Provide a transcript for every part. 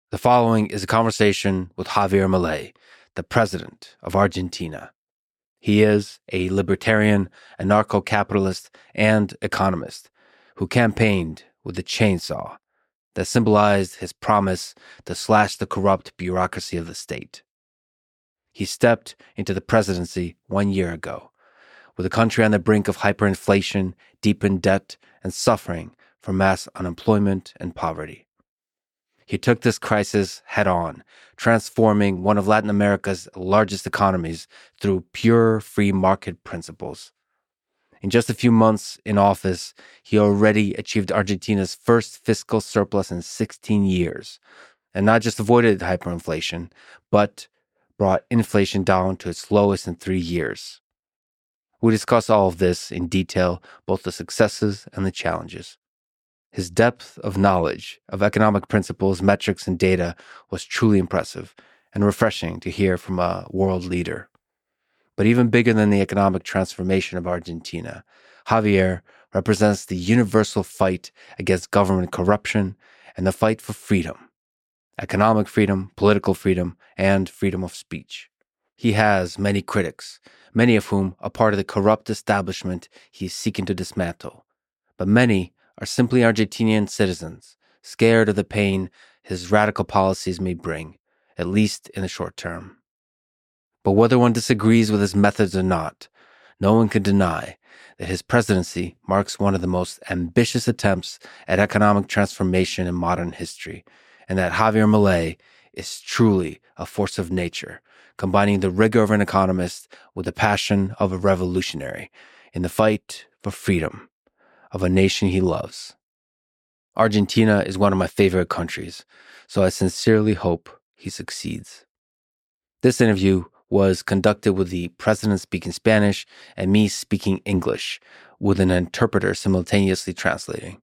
The following is a conversation with Javier Milei, the president of Argentina. He is a libertarian, anarcho-capitalist, and economist who campaigned with a chainsaw that symbolized his promise to slash the corrupt bureaucracy of the state. He stepped into the presidency 1 year ago, with the country on the brink of hyperinflation, deep in debt, and suffering from mass unemployment and poverty. He took this crisis head-on, transforming one of Latin America's largest economies through pure free market principles. In just a few months in office, he already achieved Argentina's first fiscal surplus in 16 years, and not just avoided hyperinflation, but brought inflation down to its lowest in 3 years. We discuss all of this in detail, both the successes and the challenges. His depth of knowledge of economic principles, metrics, and data was truly impressive and refreshing to hear from a world leader. But even bigger than the economic transformation of Argentina, Javier represents the universal fight against government corruption and the fight for freedom, economic freedom, political freedom, and freedom of speech. He has many critics, many of whom are part of the corrupt establishment he is seeking to dismantle, but many are simply Argentinian citizens, scared of the pain his radical policies may bring, at least in the short term. But whether one disagrees with his methods or not, no one can deny that his presidency marks one of the most ambitious attempts at economic transformation in modern history, and that Javier Milei is truly a force of nature, combining the rigor of an economist with the passion of a revolutionary in the fight for freedom of a nation he loves. Argentina is one of my favorite countries, so I sincerely hope he succeeds. This interview was conducted with the president speaking Spanish and me speaking English, with an interpreter simultaneously translating.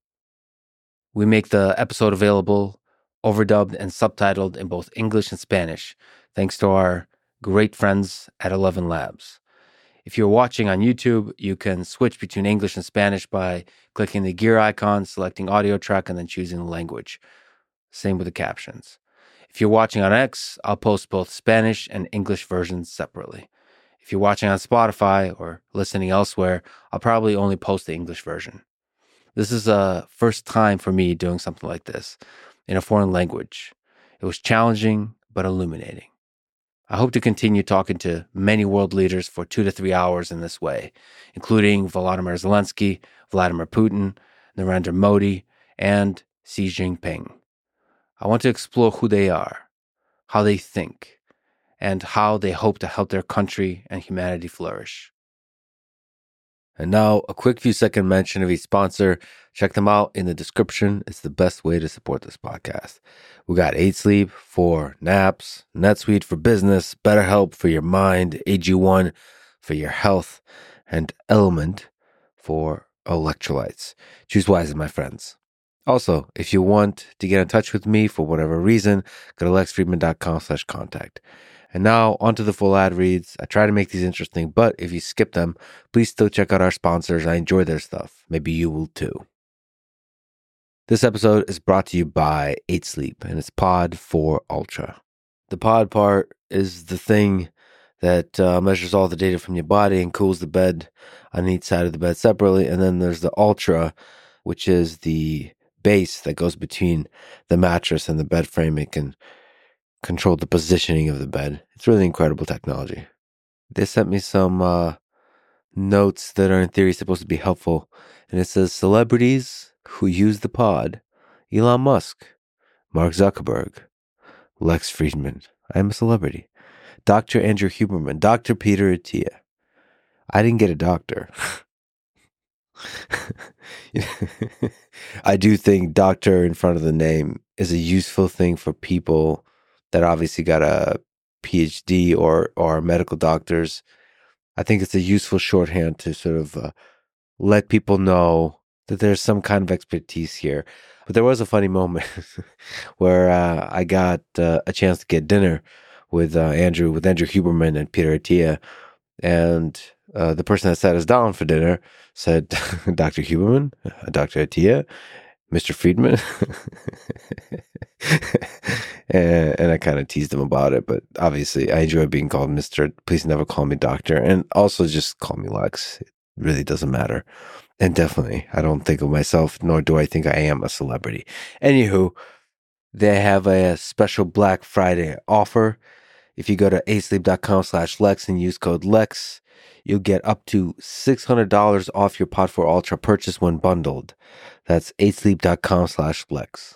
We make the episode available, overdubbed and subtitled in both English and Spanish, thanks to our great friends at 11 Labs. If you're watching on YouTube, you can switch between English and Spanish by clicking the gear icon, selecting audio track, and then choosing the language. Same with the captions. If you're watching on X, I'll post both Spanish and English versions separately. If you're watching on Spotify or listening elsewhere, I'll probably only post the English version. This is a first time for me doing something like this in a foreign language. It was challenging, but illuminating. I hope to continue talking to many world leaders for 2 to 3 hours in this way, including Volodymyr Zelensky, Vladimir Putin, Narendra Modi, and Xi Jinping. I want to explore who they are, how they think, and how they hope to help their country and humanity flourish. And now, a quick few-second mention of each sponsor. Check them out in the description. It's the best way to support this podcast. We got 8 Sleep for naps, NetSuite for business, BetterHelp for your mind, AG1 for your health, and Element for electrolytes. Choose wisely, my friends. Also, if you want to get in touch with me for whatever reason, go to lexfriedman.com/contact. And now, onto the full ad reads. I try to make these interesting, but if you skip them, please still check out our sponsors. I enjoy their stuff. Maybe you will too. This episode is brought to you by 8 Sleep, and it's Pod 4 Ultra. The pod part is the thing that measures all the data from your body and cools the bed on each side of the bed separately. And then there's the Ultra, which is the base that goes between the mattress and the bed frame. It can control the positioning of the bed. It's really incredible technology. They sent me some notes that are in theory supposed to be helpful. And it says celebrities who use the pod: Elon Musk, Mark Zuckerberg, Lex Friedman. I am a celebrity. Dr. Andrew Huberman, Dr. Peter Attia. I didn't get a doctor. I do think doctor in front of the name is a useful thing for people that obviously got a PhD or are medical doctors. I think it's a useful shorthand to sort of let people know that there's some kind of expertise here. But there was a funny moment where I got a chance to get dinner with Andrew Huberman and Peter Attia, and the person that sat us down for dinner said, Dr. Huberman, Dr. Attia, Mr. Friedman. And I kind of teased him about it, but obviously I enjoy being called Mr. Please never call me doctor. And also just call me Lex. It really doesn't matter. And definitely, I don't think of myself, nor do I think I am a celebrity. Anywho, they have a special Black Friday offer. If you go to asleep.com/Lex and use code Lex, you'll get up to $600 off your Pod 4 Ultra purchase when bundled. That's asleep.com/Lex.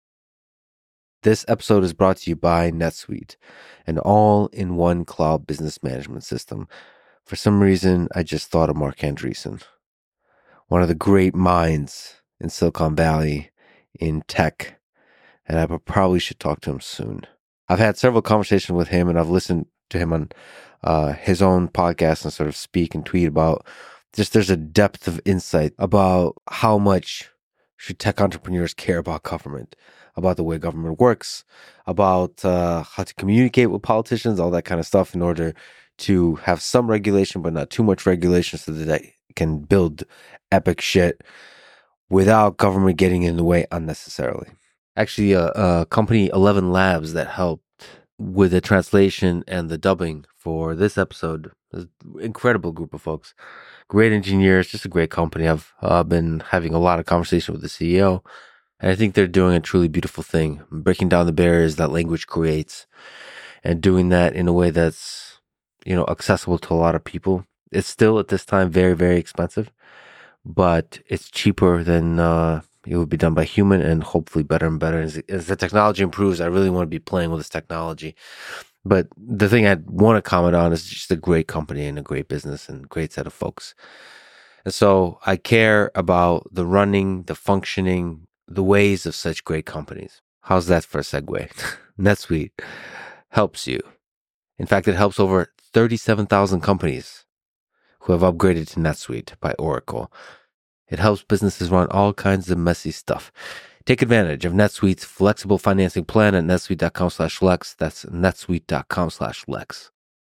This episode is brought to you by NetSuite, an all-in-one cloud business management system. For some reason, I just thought of Mark Andreessen, one of the great minds in Silicon Valley in tech, and I probably should talk to him soon. I've had several conversations with him, and I've listened to him on his own podcast and sort of speak and tweet about just there's a depth of insight about how much should tech entrepreneurs care about government, about the way government works, about how to communicate with politicians, all that kind of stuff in order to have some regulation, but not too much regulation so that they can build epic shit without government getting in the way unnecessarily. Actually, a company 11 Labs that helped with the translation and the dubbing for this episode. An incredible group of folks, great engineers, just a great company. I've been having a lot of conversation with the CEO, and I think they're doing a truly beautiful thing, breaking down the barriers that language creates and doing that in a way that's, accessible to a lot of people. It's still at this time very, very expensive, but it's cheaper than it would be done by human, and hopefully better and better. As the technology improves, I really want to be playing with this technology. But the thing I want to comment on is just a great company and a great business and a great set of folks. And so I care about the running, the functioning, the ways of such great companies. How's that for a segue? NetSuite helps you. In fact, it helps over 37,000 companies who have upgraded to NetSuite by Oracle. It helps businesses run all kinds of messy stuff. Take advantage of NetSuite's flexible financing plan at netsuite.com/Lex. That's netsuite.com/Lex.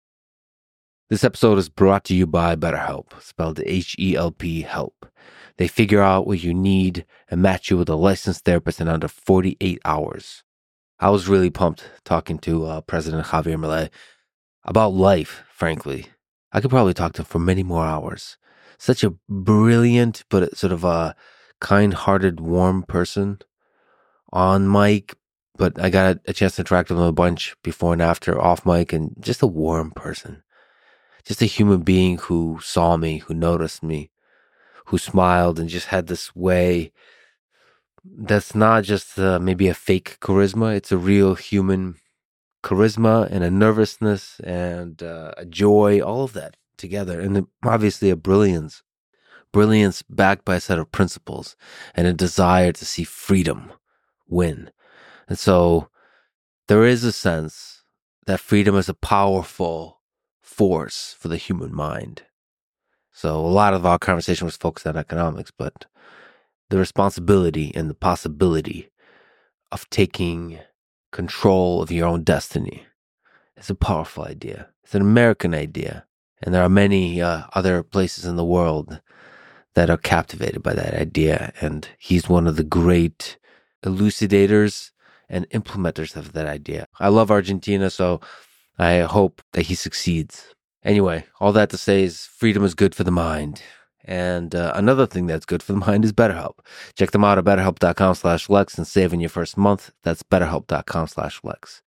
This episode is brought to you by BetterHelp, spelled HELP, help. They figure out what you need and match you with a licensed therapist in under 48 hours. I was really pumped talking to President Javier Milei about life, frankly. I could probably talk to him for many more hours. Such a brilliant, but sort of a kind-hearted, warm person on mic, but I got a chance to interact with him a bunch before and after, off mic, and just a warm person. Just a human being who saw me, who noticed me, who smiled and just had this way that's not just maybe a fake charisma. It's a real human charisma and a nervousness and a joy, all of that together. And obviously a brilliance backed by a set of principles and a desire to see freedom win. And so there is a sense that freedom is a powerful force for the human mind. So a lot of our conversation was focused on economics, but the responsibility and the possibility of taking control of your own destiny is a powerful idea. It's an American idea. And there are many other places in the world that are captivated by that idea. And he's one of the great elucidators and implementers of that idea. I love Argentina, so I hope that he succeeds. Anyway, all that to say is freedom is good for the mind. And another thing that's good for the mind is BetterHelp. Check them out at betterhelp.com/Lex and save in your first month. That's betterhelp.com/Lex.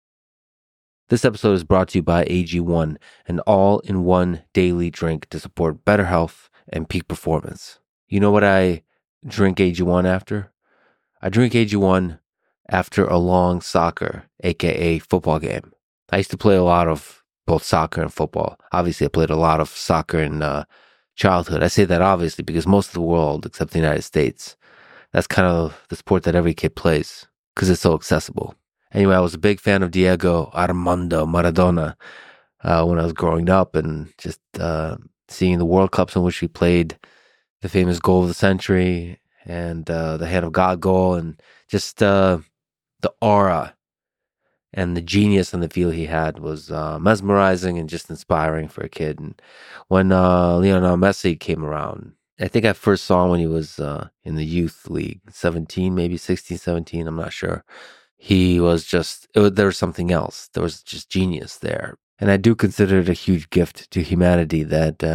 This episode is brought to you by AG1, an all-in-one daily drink to support better health and peak performance. You know what I drink AG1 after? I drink AG1 after a long soccer, aka football game. I used to play a lot of both soccer and football. Obviously, I played a lot of soccer in childhood. I say that obviously because most of the world, except the United States, that's kind of the sport that every kid plays because it's so accessible. Anyway, I was a big fan of Diego Armando Maradona when I was growing up, and just seeing the World Cups in which he played the famous goal of the century and the hand of God goal, and just the aura and the genius and the feel he had was mesmerizing and just inspiring for a kid. And when Lionel Messi came around, I think I first saw him when he was in the youth league, 17, maybe 16, 17. I'm not sure. He was just, there was something else. There was just genius there. And I do consider it a huge gift to humanity that,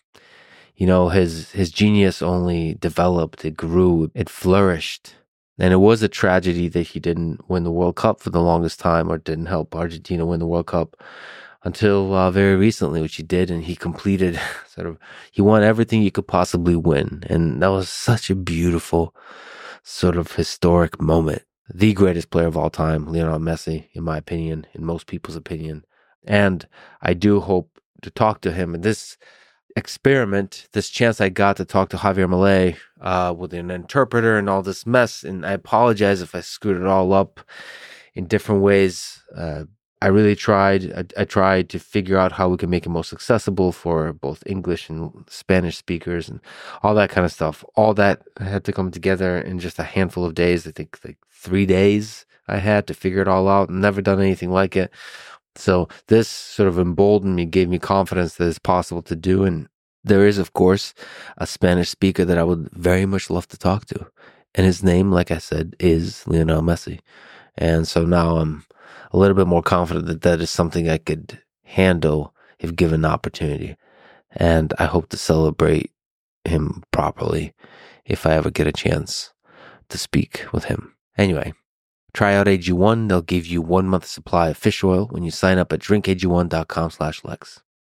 his genius only developed, it grew, it flourished. And it was a tragedy that he didn't win the World Cup for the longest time, or didn't help Argentina win the World Cup until very recently, which he did. And he completed he won everything you could possibly win. And that was such a beautiful, sort of historic moment. The greatest player of all time, Lionel Messi, in my opinion, in most people's opinion. And I do hope to talk to him. And this experiment, this chance I got to talk to Javier Milei with an interpreter and all this mess, and I apologize if I screwed it all up in different ways. I really tried. I tried to figure out how we can make it most accessible for both English and Spanish speakers and all that kind of stuff. All that had to come together in just a handful of days. I think like 3 days I had to figure it all out. Never done anything like it. So this sort of emboldened me, gave me confidence that it's possible to do. And there is, of course, a Spanish speaker that I would very much love to talk to. And his name, like I said, is Lionel Messi. And so now I'm a little bit more confident that that is something I could handle if given the opportunity. And I hope to celebrate him properly if I ever get a chance to speak with him. Anyway, try out AG1. They'll give you 1 month supply of fish oil when you sign up at drinkag1.com/Lex.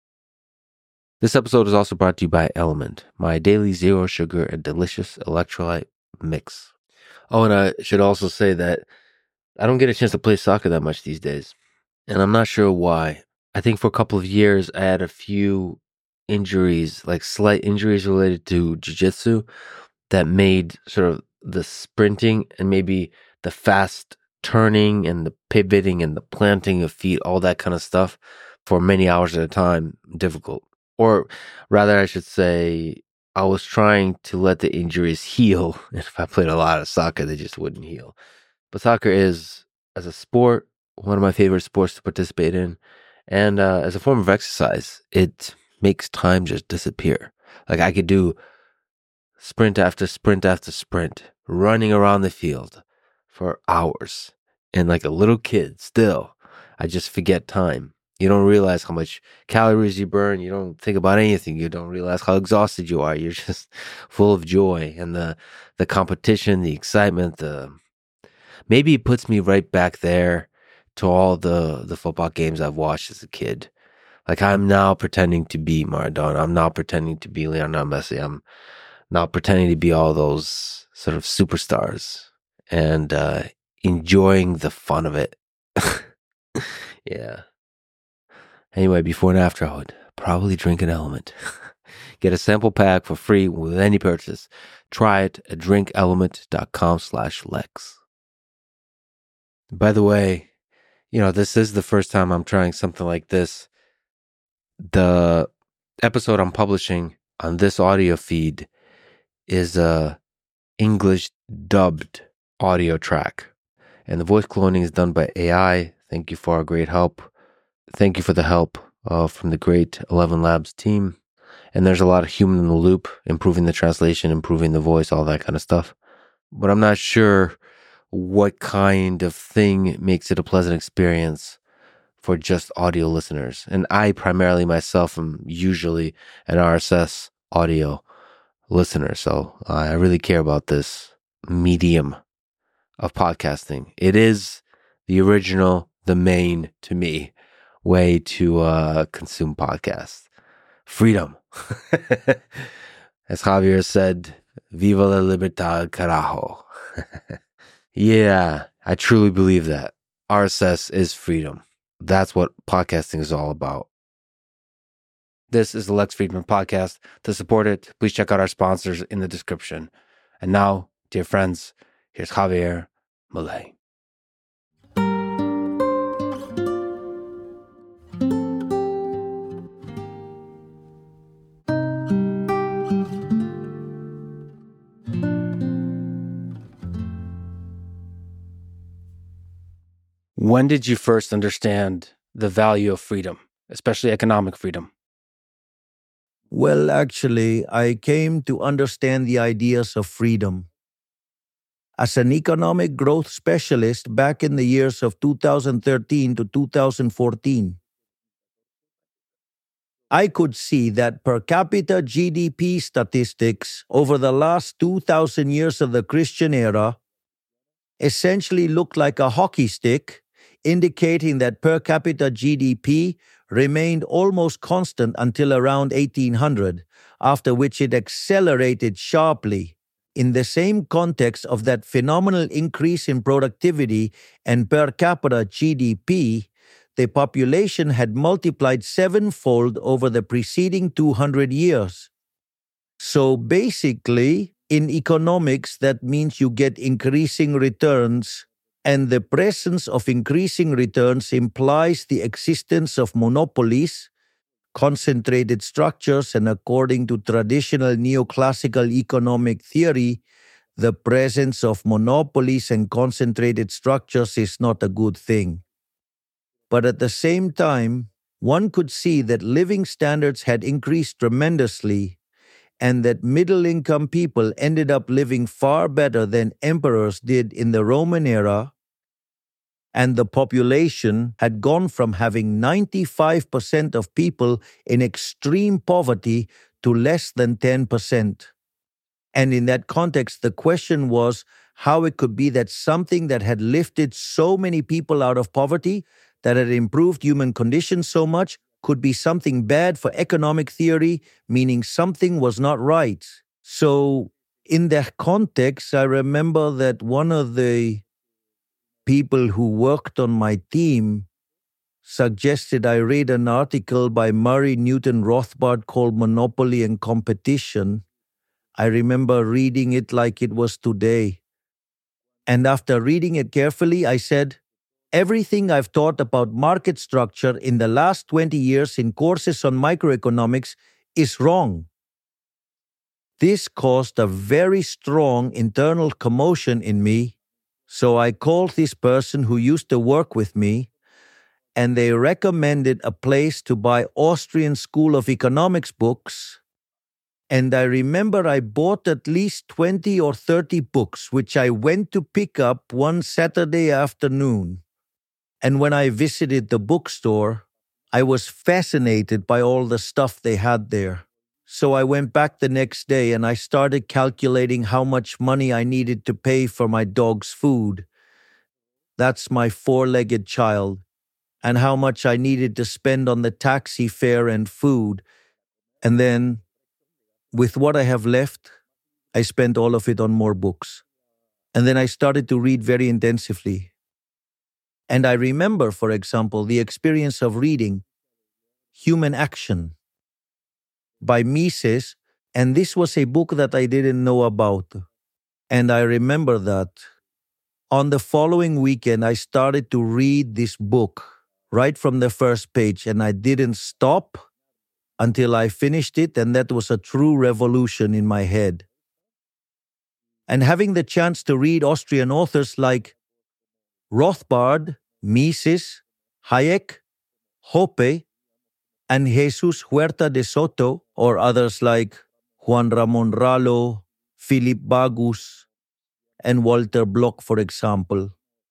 This episode is also brought to you by Element, my daily zero sugar and delicious electrolyte mix. Oh, and I should also say that I don't get a chance to play soccer that much these days. And I'm not sure why. I think for a couple of years, I had a few injuries, like slight injuries related to jiu-jitsu that made sort of the sprinting and maybe the fast turning and the pivoting and the planting of feet, all that kind of stuff for many hours at a time, difficult. Or rather, I should say, I was trying to let the injuries heal. And if I played a lot of soccer, they just wouldn't heal. But soccer is, as a sport, one of my favorite sports to participate in. And as a form of exercise, it makes time just disappear. Like I could do sprint after sprint after sprint, running around the field for hours. And like a little kid, still, I just forget time. You don't realize how much calories you burn. You don't think about anything. You don't realize how exhausted you are. You're just full of joy. And the competition, the excitement, maybe it puts me right back there to all the football games I've watched as a kid. Like I'm now pretending to be Maradona. I'm now pretending to be Lionel Messi. I'm now pretending to be all those sort of superstars and enjoying the fun of it. Yeah. Anyway, before and after, I would probably drink an Element. Get a sample pack for free with any purchase. Try it at drinkelement.com/Lex. By the way, this is the first time I'm trying something like this. The episode I'm publishing on this audio feed is a English dubbed audio track. And the voice cloning is done by AI. Thank you for our great help. Thank you for the help from the great 11 Labs team. And there's a lot of human in the loop, improving the translation, improving the voice, all that kind of stuff. But I'm not sure what kind of thing makes it a pleasant experience for just audio listeners. And I primarily myself am usually an RSS audio listener. So I really care about this medium of podcasting. It is the original, the main, to me, way to consume podcasts. Freedom. As Javier said, Viva la libertad, carajo. Yeah, I truly believe that. RSS is freedom. That's what podcasting is all about. This is the Lex Fridman Podcast. To support it, please check out our sponsors in the description. And now, dear friends, here's Javier Milei. When did you first understand the value of freedom, especially economic freedom? Well, actually, I came to understand the ideas of freedom. As an economic growth specialist back in the years of 2013 to 2014, I could see that per capita GDP statistics over the last 2,000 years of the Christian era essentially looked like a hockey stick, indicating that per capita GDP remained almost constant until around 1800, after which it accelerated sharply. In the same context of that phenomenal increase in productivity and per capita GDP, the population had multiplied sevenfold over the preceding 200 years. So basically, in economics, that means you get increasing returns, and the presence of increasing returns implies the existence of monopolies, concentrated structures, and according to traditional neoclassical economic theory, the presence of monopolies and concentrated structures is not a good thing. But at the same time, one could see that living standards had increased tremendously and that middle-income people ended up living far better than emperors did in the Roman era, and the population had gone from having 95% of people in extreme poverty to less than 10%. And in that context, the question was how it could be that something that had lifted so many people out of poverty, that had improved human conditions so much, could be something bad for economic theory, meaning something was not right. So, in that context, I remember that one of the people who worked on my team suggested I read an article by Murray Newton Rothbard called Monopoly and Competition. I remember reading it like it was today. And after reading it carefully, I said, everything I've taught about market structure in the last 20 years in courses on microeconomics is wrong. This caused a very strong internal commotion in me, so I called this person who used to work with me, and they recommended a place to buy Austrian School of Economics books. And I remember I bought at least 20 or 30 books, which I went to pick up one Saturday afternoon. And when I visited the bookstore, I was fascinated by all the stuff they had there. So I went back the next day and I started calculating how much money I needed to pay for my dog's food. That's my four-legged child. And how much I needed to spend on the taxi fare and food. And then, with what I have left, I spent all of it on more books. And then I started to read very intensively. And I remember, for example, the experience of reading Human Action by Mises, and this was a book that I didn't know about. And I remember that on the following weekend, I started to read this book right from the first page, and I didn't stop until I finished it, and that was a true revolution in my head. And having the chance to read Austrian authors like Rothbard, Mises, Hayek, Hoppe, and Jesus Huerta de Soto, or others like Juan Ramon Rallo, Philip Bagus, and Walter Block, for example.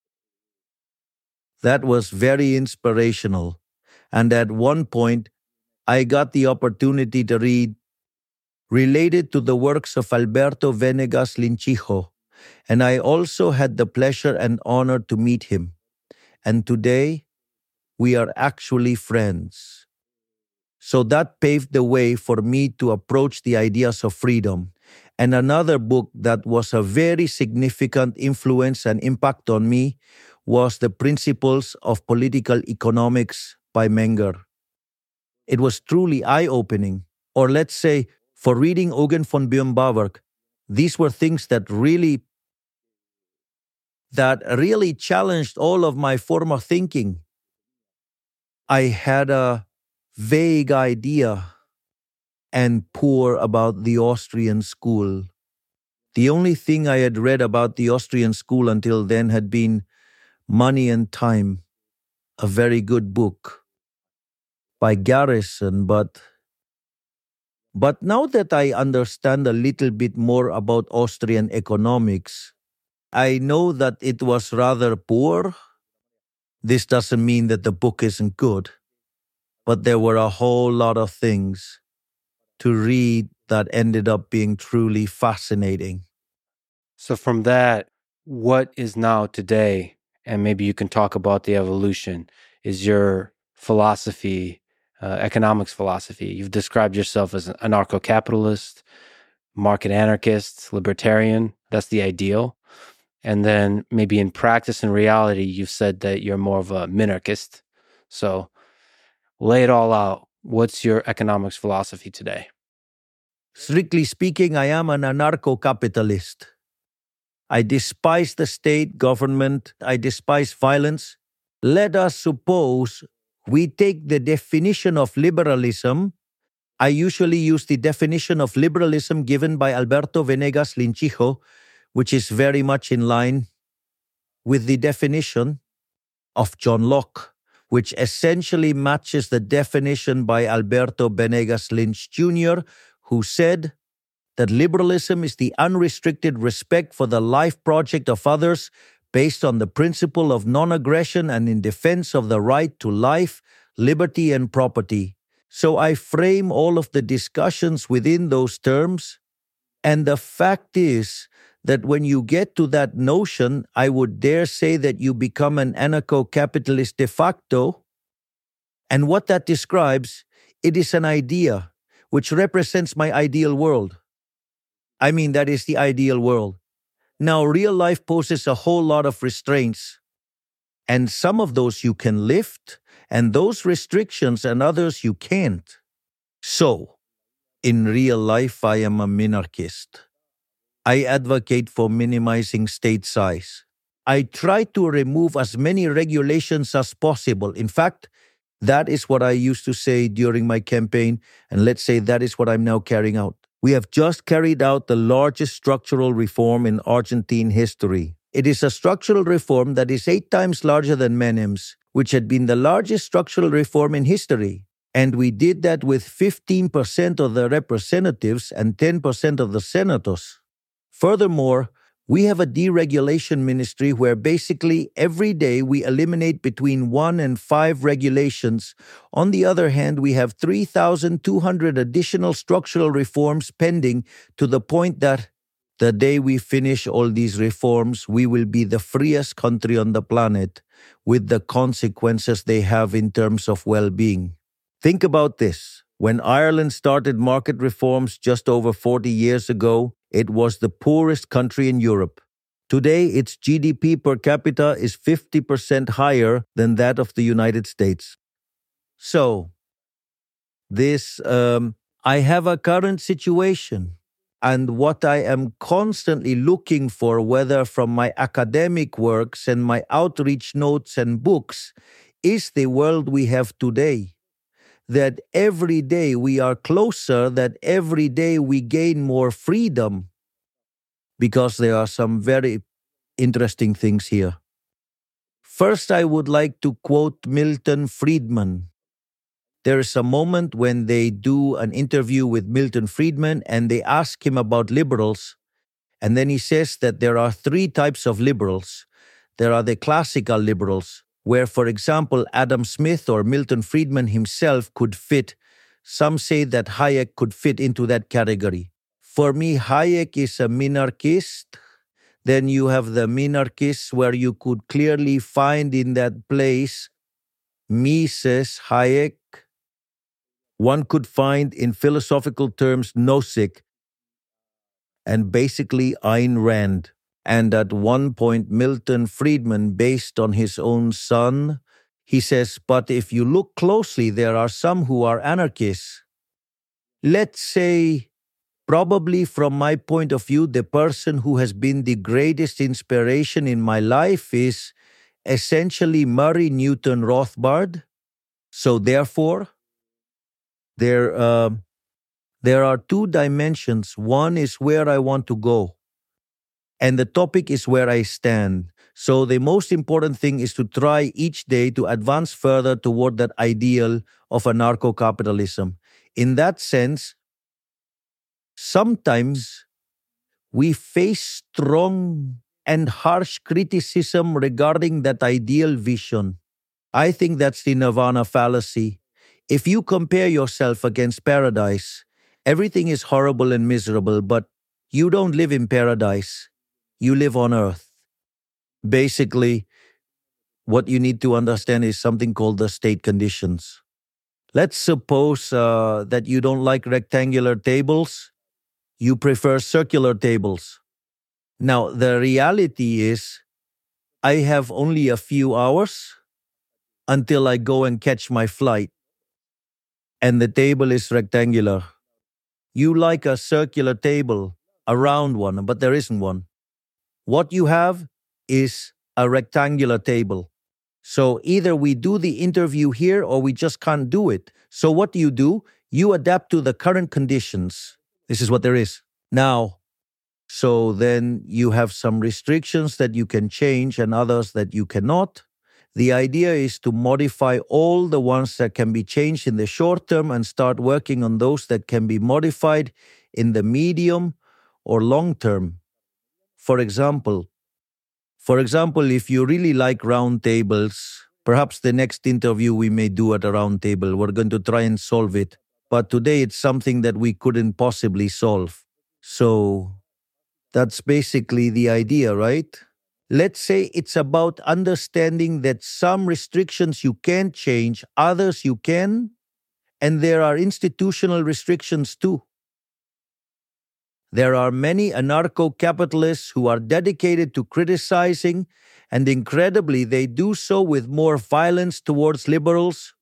That was very inspirational. And at one point, I got the opportunity to read related to the works of Alberto Venegas Linchijo, and I also had the pleasure and honor to meet him. And today, we are actually friends. So that paved the way for me to approach the ideas of freedom. And another book that was a very significant influence and impact on me was The Principles of Political Economics by Menger. It was truly eye-opening. Or let's say, for reading Eugen von Böhm-Bawerk, these were things that really challenged all of my former thinking. I had a vague idea and poor about the Austrian school. The only thing I had read about the Austrian school until then had been Money and Time, a very good book by Garrison, but But now that I understand a little bit more about Austrian economics, I know that it was rather poor. This doesn't mean that the book isn't good, but there were a whole lot of things to read that ended up being truly fascinating. So, from that, what is now today, and maybe you can talk about the evolution, is your philosophy, economics philosophy? You've described yourself as an anarcho capitalist, market anarchist, libertarian. That's the ideal. And then maybe in practice and reality, you've said that you're more of a minarchist. So, lay it all out. What's your economics philosophy today? Strictly speaking, I am an anarcho capitalist. I despise the state government. I despise violence. Let us suppose we take the definition of liberalism. I usually use the definition of liberalism given by Alberto Venegas Linchijo, which is very much in line with the definition of John Locke, which essentially matches the definition by Alberto Venegas Lynch Jr., who said that liberalism is the unrestricted respect for the life project of others based on the principle of non-aggression and in defense of the right to life, liberty, and property. So I frame all of the discussions within those terms, and the fact is that when you get to that notion, I would dare say that you become an anarcho-capitalist de facto. And what that describes, it is an idea which represents my ideal world. I mean, that is the ideal world. Now, real life poses a whole lot of restraints, and some of those you can lift, and those restrictions and others you can't. So, in real life, I am a minarchist. I advocate for minimizing state size. I try to remove as many regulations as possible. In fact, that is what I used to say during my campaign, and let's say that is what I'm now carrying out. We have just carried out the largest structural reform in Argentine history. It is a structural reform that is 8 times larger than Menem's, which had been the largest structural reform in history. And we did that with 15% of the representatives and 10% of the senators. Furthermore, we have a deregulation ministry where basically every day we eliminate between 1 and 5 regulations. On the other hand, we have 3,200 additional structural reforms pending, to the point that the day we finish all these reforms, we will be the freest country on the planet, with the consequences they have in terms of well-being. Think about this. When Ireland started market reforms just over 40 years ago, it was the poorest country in Europe. Today, its GDP per capita is 50% higher than that of the United States. So, I have a current situation, and what I am constantly looking for, whether from my academic works and my outreach notes and books, is the world we have today. That every day we are closer, that every day we gain more freedom, because there are some very interesting things here. First, I would like to quote Milton Friedman. There is a moment when they do an interview with Milton Friedman and they ask him about liberals, and then he says that there are 3 types of liberals. There are the classical liberals, where, for example, Adam Smith or Milton Friedman himself could fit. Some say that Hayek could fit into that category. For me, Hayek is a minarchist. Then you have the minarchists where you could clearly find in that place Mises, Hayek. One could find in philosophical terms Nozick and basically Ayn Rand. And at one point, Milton Friedman, based on his own son, he says, but if you look closely, there are some who are anarchists. Let's say, probably from my point of view, the person who has been the greatest inspiration in my life is essentially Murray Newton Rothbard. So therefore, there are 2 dimensions. One is where I want to go, and the topic is where I stand. So the most important thing is to try each day to advance further toward that ideal of anarcho-capitalism. In that sense, sometimes we face strong and harsh criticism regarding that ideal vision. I think that's the nirvana fallacy. If you compare yourself against paradise, everything is horrible and miserable, but you don't live in paradise. You live on earth. Basically, what you need to understand is something called the state conditions. Let's suppose that you don't like rectangular tables. You prefer circular tables. Now, the reality is, I have only a few hours until I go and catch my flight. And the table is rectangular. You like a circular table, a round one, but there isn't one. What you have is a rectangular table. So either we do the interview here or we just can't do it. So what do? You adapt to the current conditions. This is what there is. Now, so then you have some restrictions that you can change and others that you cannot. The idea is to modify all the ones that can be changed in the short term and start working on those that can be modified in the medium or long term. For example, if you really like round tables, perhaps the next interview we may do at a round table, we're going to try and solve it. But today it's something that we couldn't possibly solve. So that's basically the idea, right? Let's say it's about understanding that some restrictions you can't change, others you can, and there are institutional restrictions too. There are many anarcho-capitalists who are dedicated to criticizing, and incredibly, they do so with more violence towards liberals.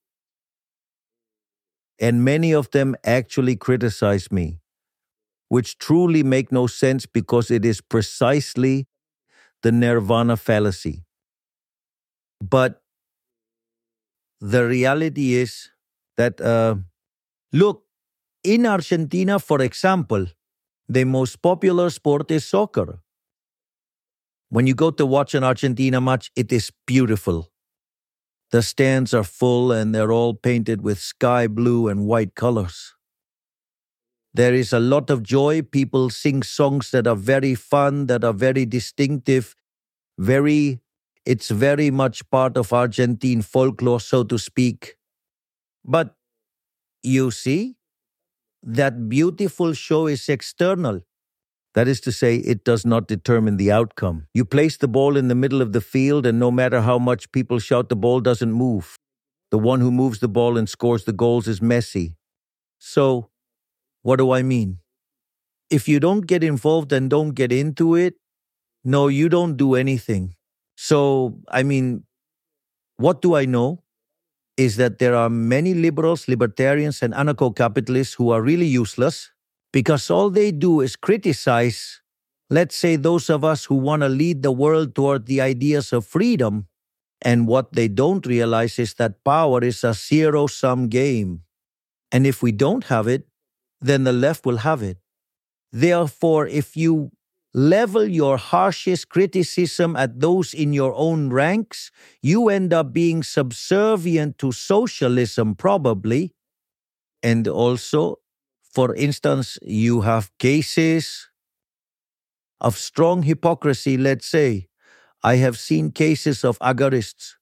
And many of them actually criticize me, which truly make no sense because it is precisely the nirvana fallacy. But the reality is that, look, in Argentina, for example, the most popular sport is soccer. When you go to watch an Argentina match, it is beautiful. The stands are full and they're all painted with sky blue and white colors. There is a lot of joy. People sing songs that are very fun, that are very distinctive. It's very much part of Argentine folklore, so to speak. But you see, that beautiful show is external. That is to say, it does not determine the outcome. You place the ball in the middle of the field, and no matter how much people shout, the ball doesn't move. The one who moves the ball and scores the goals is Messi. So, what do I mean? If you don't get involved and don't get into it, no, you don't do anything. So, what do I know? Is that there are many liberals, libertarians, and anarcho-capitalists who are really useless because all they do is criticize, let's say, those of us who want to lead the world toward the ideas of freedom. And what they don't realize is that power is a zero-sum game. And if we don't have it, then the left will have it. Therefore, if you level your harshest criticism at those in your own ranks, you end up being subservient to socialism, probably. And also, for instance, you have cases of strong hypocrisy, let's say. I have seen cases of agarists.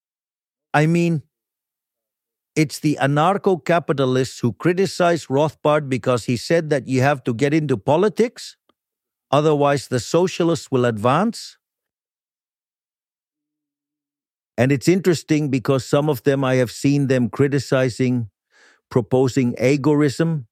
It's the anarcho-capitalists who criticize Rothbard because he said that you have to get into politics, otherwise the socialists will advance. And it's interesting because some of them I have seen them proposing agorism.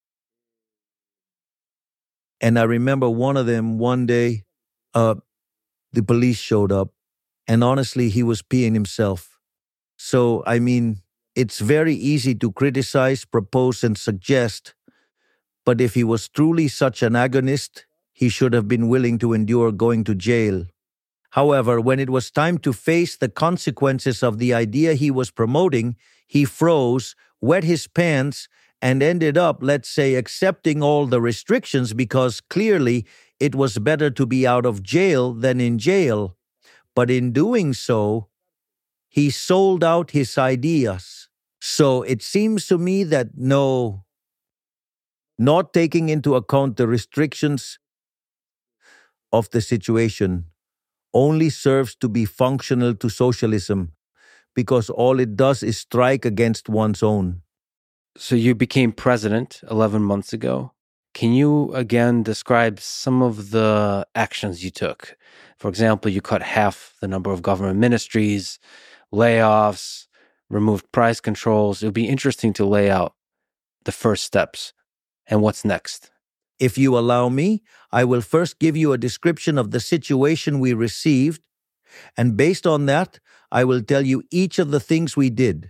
And I remember one of them one day, the police showed up, and honestly, he was peeing himself. So, it's very easy to criticize, propose, and suggest, but if he was truly such an agonist, he should have been willing to endure going to jail. However, when it was time to face the consequences of the idea he was promoting, he froze, wet his pants, and ended up, let's say, accepting all the restrictions because clearly it was better to be out of jail than in jail. But in doing so, he sold out his ideas. So it seems to me that no, not taking into account the restrictions of the situation, only serves to be functional to socialism because all it does is strike against one's own. So you became president 11 months ago. Can you again describe some of the actions you took? For example, you cut half the number of government ministries, layoffs, removed price controls. It would be interesting to lay out the first steps and what's next. If you allow me, I will first give you a description of the situation we received, and based on that, I will tell you each of the things we did.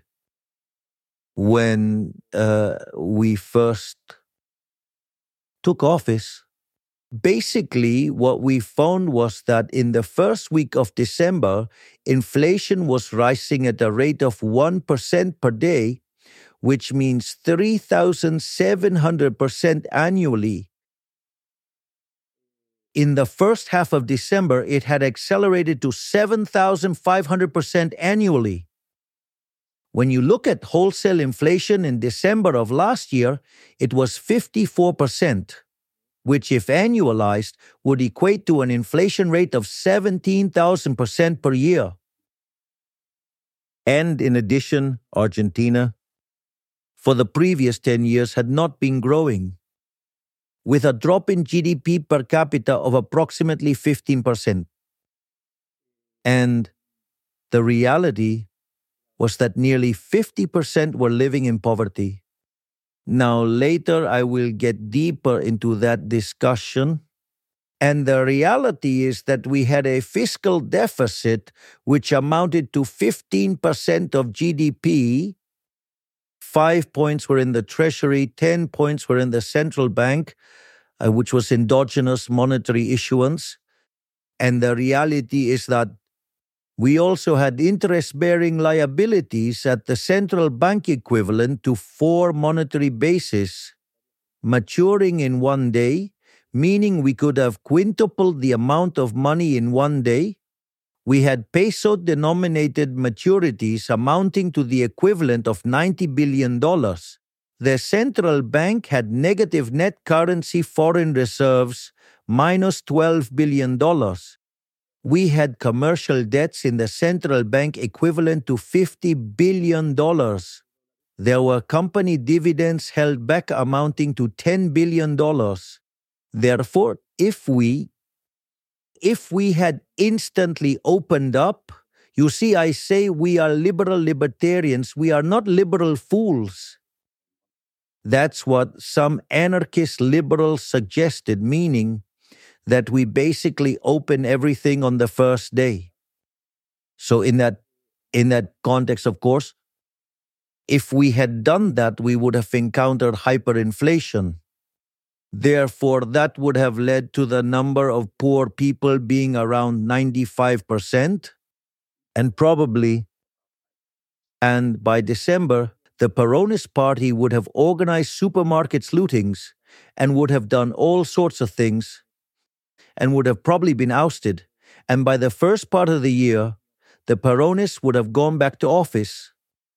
When we first took office, basically what we found was that in the first week of December, inflation was rising at a rate of 1% per day, which means 3,700% annually. In the first half of December, it had accelerated to 7,500% annually. When you look at wholesale inflation in December of last year, it was 54%, which if annualized would equate to an inflation rate of 17,000% per year. And in addition, Argentina, for the previous 10 years, had not been growing, with a drop in GDP per capita of approximately 15%. And the reality was that nearly 50% were living in poverty. Now, later I will get deeper into that discussion. And the reality is that we had a fiscal deficit which amounted to 15% of GDP. 5 points were in the Treasury, 10 points were in the central bank, which was endogenous monetary issuance. And the reality is that we also had interest-bearing liabilities at the central bank equivalent to 4 monetary bases, maturing in one day, meaning we could have quintupled the amount of money in one day. We had peso-denominated maturities amounting to the equivalent of $90 billion. The central bank had negative net currency foreign reserves, minus $12 billion. We had commercial debts in the central bank equivalent to $50 billion. There were company dividends held back amounting to $10 billion. Therefore, if we had instantly opened up, you see, I say we are liberal libertarians, we are not liberal fools. That's what some anarchist liberals suggested, meaning that we basically open everything on the first day. So in that context, of course, if we had done that, we would have encountered hyperinflation. Therefore, that would have led to the number of poor people being around 95%, and by December, the Peronist Party would have organized supermarkets lootings and would have done all sorts of things and would have probably been ousted. And by the first part of the year, the Peronists would have gone back to office.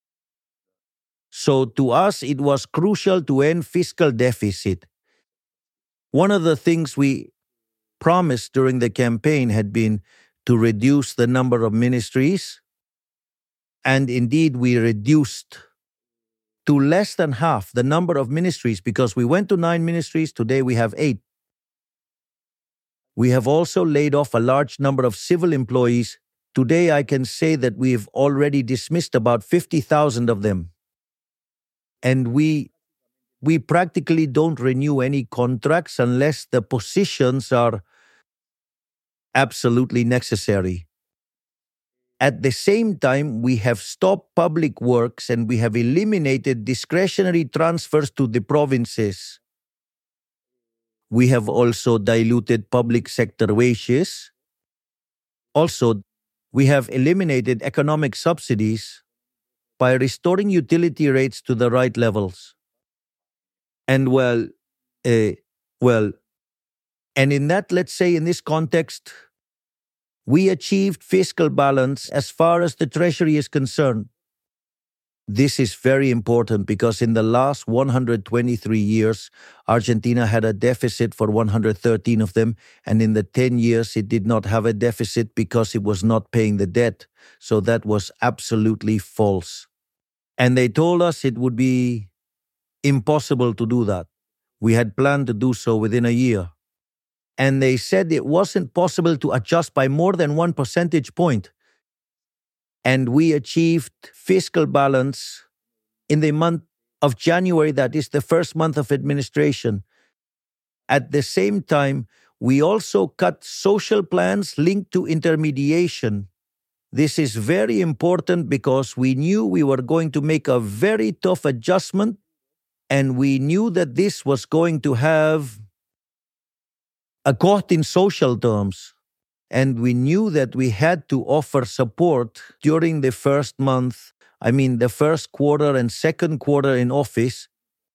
So to us, it was crucial to end fiscal deficit. One of the things we promised during the campaign had been to reduce the number of ministries. And indeed, we reduced to less than half the number of ministries because we went to 9 ministries. Today we have 8. We have also laid off a large number of civil employees. Today I can say that we've already dismissed about 50,000 of them. And we practically don't renew any contracts unless the positions are absolutely necessary. At the same time, we have stopped public works and we have eliminated discretionary transfers to the provinces. We have also diluted public sector wages. Also, we have eliminated economic subsidies by restoring utility rates to the right levels. And and in that, let's say in this context, we achieved fiscal balance as far as the Treasury is concerned. This is very important because in the last 123 years, Argentina had a deficit for 113 of them, and in the 10 years it did not have a deficit because it was not paying the debt. So that was absolutely false. And they told us it would be impossible to do that. We had planned to do so within a year. And they said it wasn't possible to adjust by more than 1 percentage point. And we achieved fiscal balance in the month of January, that is the first month of administration. At the same time, we also cut social plans linked to intermediation. This is very important because we knew we were going to make a very tough adjustment, and we knew that this was going to have a cost in social terms. And we knew that we had to offer support during the first month, the first quarter and second quarter in office.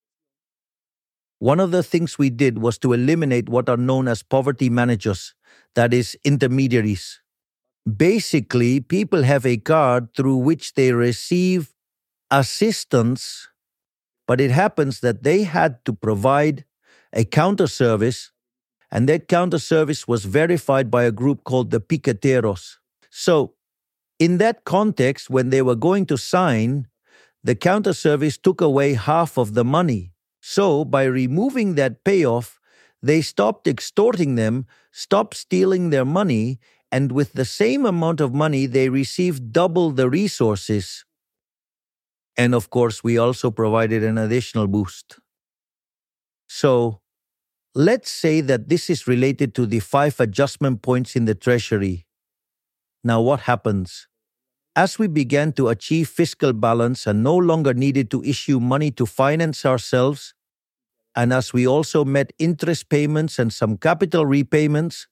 One of the things we did was to eliminate what are known as poverty managers, that is, intermediaries. Basically, people have a card through which they receive assistance, but it happens that they had to provide a counter service, and that counter service was verified by a group called the Piqueteros. So, in that context, when they were going to sign, the counter service took away half of the money. So, by removing that payoff, they stopped extorting them, stopped stealing their money, and with the same amount of money, they received double the resources. And of course, we also provided an additional boost. So, let's say that this is related to the 5 adjustment points in the Treasury. Now what happens? As we began to achieve fiscal balance and no longer needed to issue money to finance ourselves, and as we also met interest payments and some capital repayments,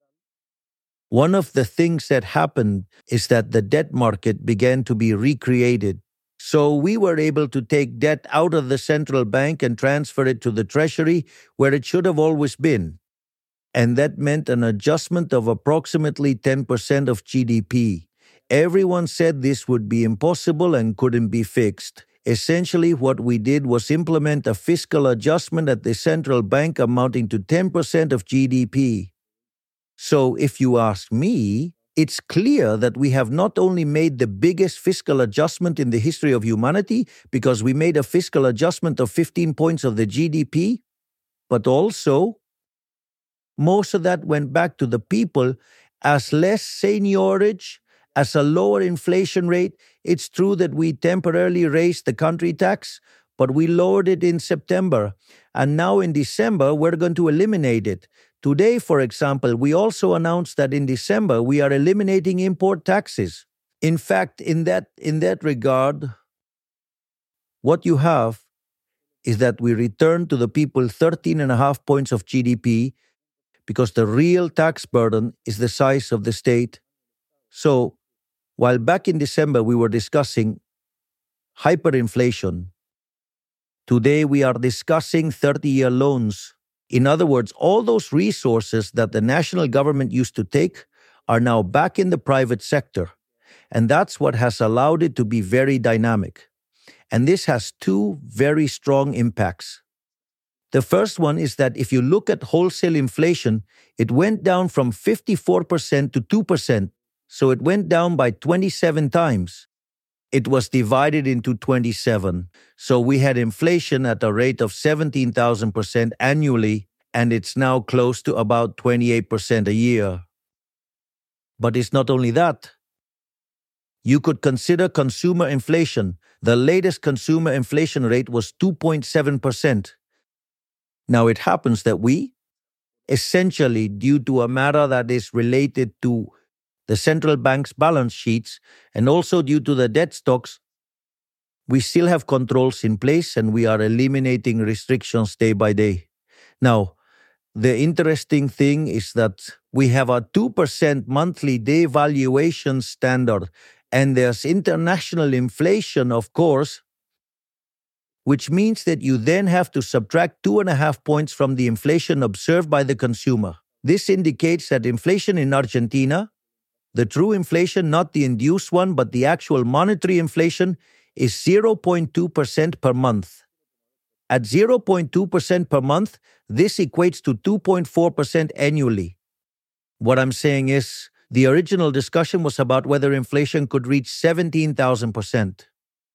one of the things that happened is that the debt market began to be recreated. So we were able to take debt out of the central bank and transfer it to the Treasury, where it should have always been. And that meant an adjustment of approximately 10% of GDP. Everyone said this would be impossible and couldn't be fixed. Essentially, what we did was implement a fiscal adjustment at the central bank amounting to 10% of GDP. So if you ask me, it's clear that we have not only made the biggest fiscal adjustment in the history of humanity because we made a fiscal adjustment of 15 points of the GDP, but also most of that went back to the people as less seigniorage, as a lower inflation rate. It's true that we temporarily raised the country tax, but we lowered it in September. And now in December, we're going to eliminate it. Today, for example, we also announced that in December, we are eliminating import taxes. In fact, in that regard, what you have is that we return to the people 13.5 points of GDP because the real tax burden is the size of the state. So, while back in December we were discussing hyperinflation, today we are discussing 30-year loans. In other words, all those resources that the national government used to take are now back in the private sector. And that's what has allowed it to be very dynamic. And this has 2 very strong impacts. The first one is that if you look at wholesale inflation, it went down from 54% to 2%. So it went down by 27 times. It was divided into 27. So we had inflation at a rate of 17,000% annually, and it's now close to about 28% a year. But it's not only that. You could consider consumer inflation. The latest consumer inflation rate was 2.7%. Now it happens that we, essentially due to a matter that is related to the central bank's balance sheets, and also due to the debt stocks, we still have controls in place and we are eliminating restrictions day by day. Now, the interesting thing is that we have a 2% monthly devaluation standard, and there's international inflation, of course, which means that you then have to subtract 2.5 points from the inflation observed by the consumer. This indicates that inflation in Argentina, the true inflation, not the induced one, but the actual monetary inflation, is 0.2% per month. At 0.2% per month, this equates to 2.4% annually. What I'm saying is, the original discussion was about whether inflation could reach 17,000%.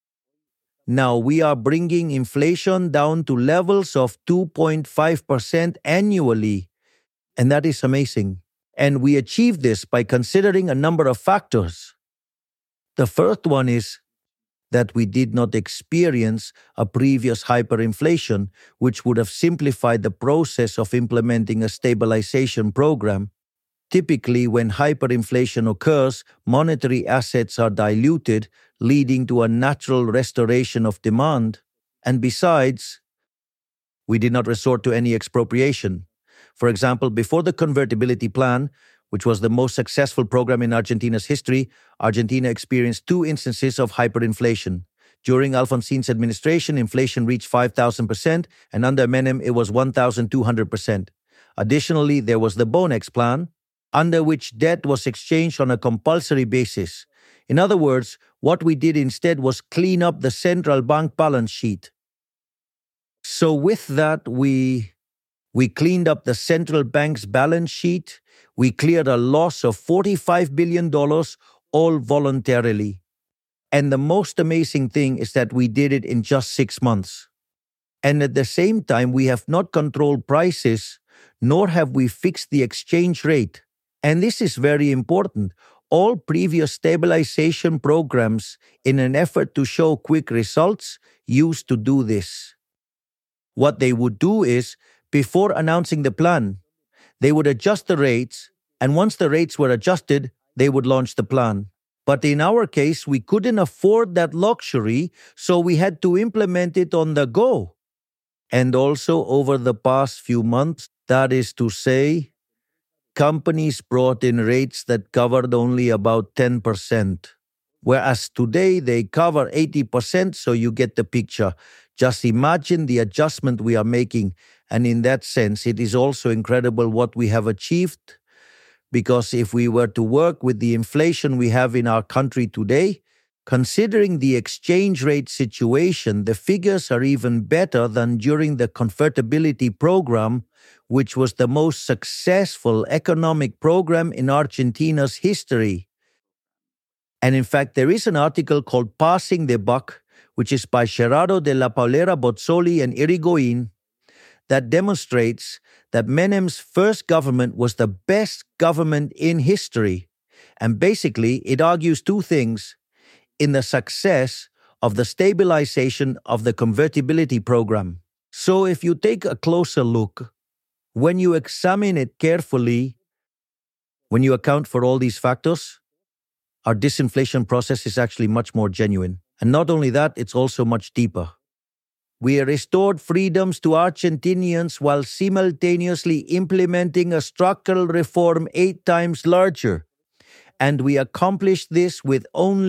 Now we are bringing inflation down to levels of 2.5% annually, and that is amazing. And we achieve this by considering a number of factors. The first one is that we did not experience a previous hyperinflation, which would have simplified the process of implementing a stabilization program. Typically, when hyperinflation occurs, monetary assets are diluted, leading to a natural restoration of demand. And besides, we did not resort to any expropriation. For example, before the convertibility plan, which was the most successful program in Argentina's history, Argentina experienced 2 instances of hyperinflation. During Alfonsin's administration, inflation reached 5,000%, and under Menem, it was 1,200%. Additionally, there was the Bonex plan, under which debt was exchanged on a compulsory basis. In other words, what we did instead was clean up the central bank balance sheet. So with that, we cleaned up the central bank's balance sheet. We cleared a loss of $45 billion, all voluntarily. And the most amazing thing is that we did it in just 6 months. And at the same time, we have not controlled prices, nor have we fixed the exchange rate. And this is very important. All previous stabilization programs, in an effort to show quick results, used to do this. What they would do is, before announcing the plan, they would adjust the rates, and once the rates were adjusted, they would launch the plan. But in our case, we couldn't afford that luxury, so we had to implement it on the go. And also over the past few months, that is to say, companies brought in rates that covered only about 10%. Whereas today they cover 80%, so you get the picture. Just imagine the adjustment we are making. And in that sense, it is also incredible what we have achieved. Because if we were to work with the inflation we have in our country today, considering the exchange rate situation, the figures are even better than during the convertibility program, which was the most successful economic program in Argentina's history. And in fact, there is an article called Passing the Buck, which is by Gerardo de la Paulera Bozzoli and Irigoyen, that demonstrates that Menem's first government was the best government in history. And basically, it argues 2 things in the success of the stabilization of the convertibility program. So if you take a closer look, when you examine it carefully, when you account for all these factors, our disinflation process is actually much more genuine. And not only that, it's also much deeper. We restored freedoms to Argentinians while simultaneously implementing a structural reform 8 times larger. And we accomplished this with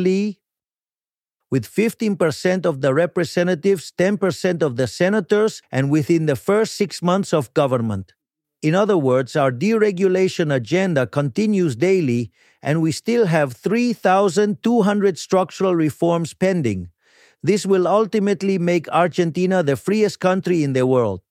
15% of the representatives, 10% of the senators, and within the first 6 months of government. In other words, our deregulation agenda continues daily, and we still have 3,200 structural reforms pending. This will ultimately make Argentina the freest country in the world.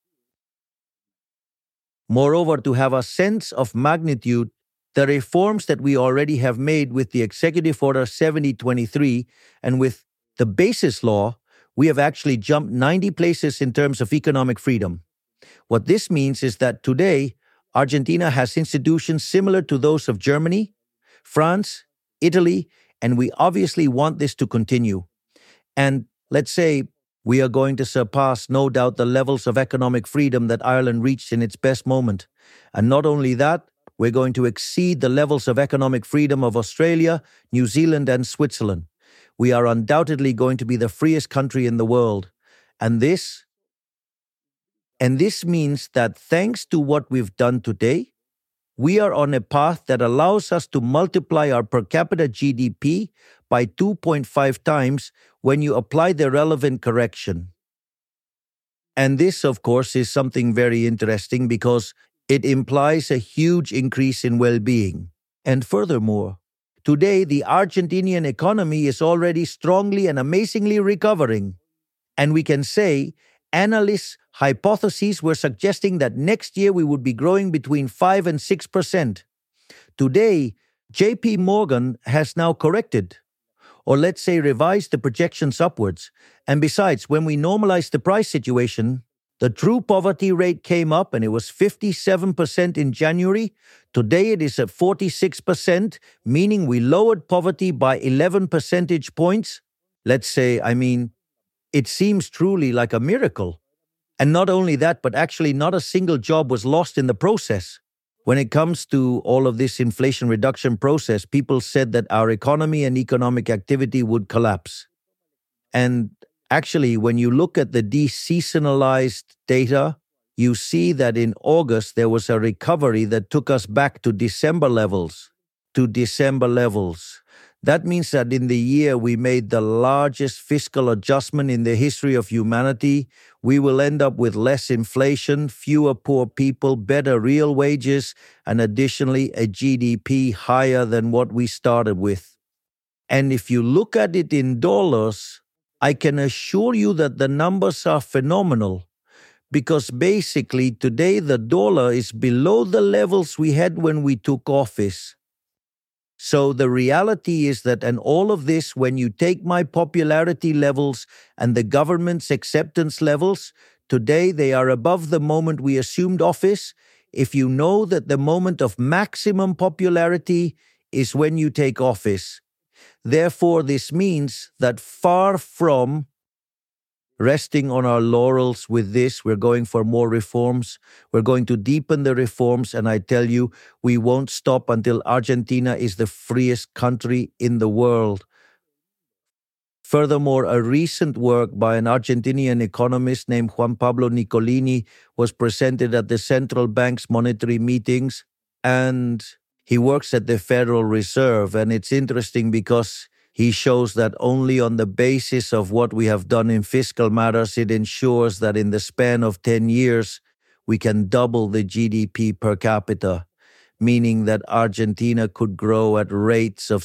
Moreover, to have a sense of magnitude, the reforms that we already have made with the Executive Order 7023 and with the basis law, we have actually jumped 90 places in terms of economic freedom. What this means is that today, Argentina has institutions similar to those of Germany, France, Italy, and we obviously want this to continue. And let's say we are going to surpass, no doubt, the levels of economic freedom that Ireland reached in its best moment. And not only that, we're going to exceed the levels of economic freedom of Australia, New Zealand, and Switzerland. We are undoubtedly going to be the freest country in the world. And this means that thanks to what we've done today, we are on a path that allows us to multiply our per capita GDP by 2.5 times when you apply the relevant correction. And this, of course, is something very interesting because it implies a huge increase in well-being. And furthermore, Today, the Argentinian economy is already strongly and amazingly recovering. And we can say analysts' hypotheses were suggesting that next year we would be growing between 5 and 6%. Today, JP Morgan has now corrected, or let's say revised the projections upwards. And besides, when we normalized the price situation, the true poverty rate came up and it was 57% in January. Today it is at 46%, meaning we lowered poverty by 11 percentage points. Let's say, it seems truly like a miracle. And not only that, but actually not a single job was lost in the process. When it comes to all of this inflation reduction process, people said that our economy and economic activity would collapse. And actually, when you look at the deseasonalized data, you see that in August there was a recovery that took us back to December levels. That means that in the year we made the largest fiscal adjustment in the history of humanity. We will end up with less inflation, fewer poor people, better real wages, and additionally a GDP higher than what we started with. And if you look at it in dollars, I can assure you that the numbers are phenomenal. Because basically today the dollar is below the levels we had when we took office. So the reality is that, and all of this, when you take my popularity levels and the government's acceptance levels, today they are above the moment we assumed office. If you know that the moment of maximum popularity is when you take office. Therefore, this means that far from resting on our laurels with this, we're going for more reforms. We're going to deepen the reforms, and I tell you, we won't stop until Argentina is the freest country in the world. Furthermore, a recent work by an Argentinian economist named Juan Pablo Nicolini was presented at the central bank's monetary meetings, and he works at the Federal Reserve, and it's interesting because he shows that only on the basis of what we have done in fiscal matters, it ensures that in the span of 10 years, we can double the GDP per capita, meaning that Argentina could grow at rates of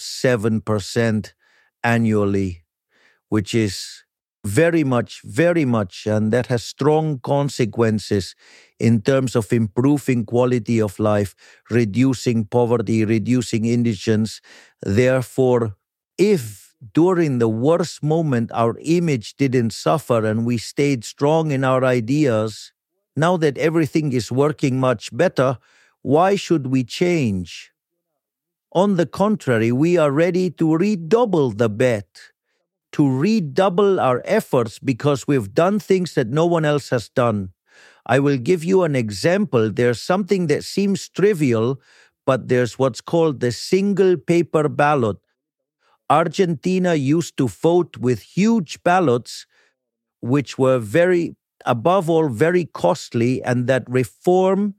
7% annually, which is very much, and that has strong consequences in terms of improving quality of life, reducing poverty, reducing indigence. Therefore, if during the worst moment our image didn't suffer and we stayed strong in our ideas, now that everything is working much better, why should we change? On the contrary, we are ready to redouble the bet, to redouble our efforts because we've done things that no one else has done. I will give you an example. There's something that seems trivial, but there's what's called the single paper ballot. Argentina used to vote with huge ballots, which were above all, very costly, and that reform,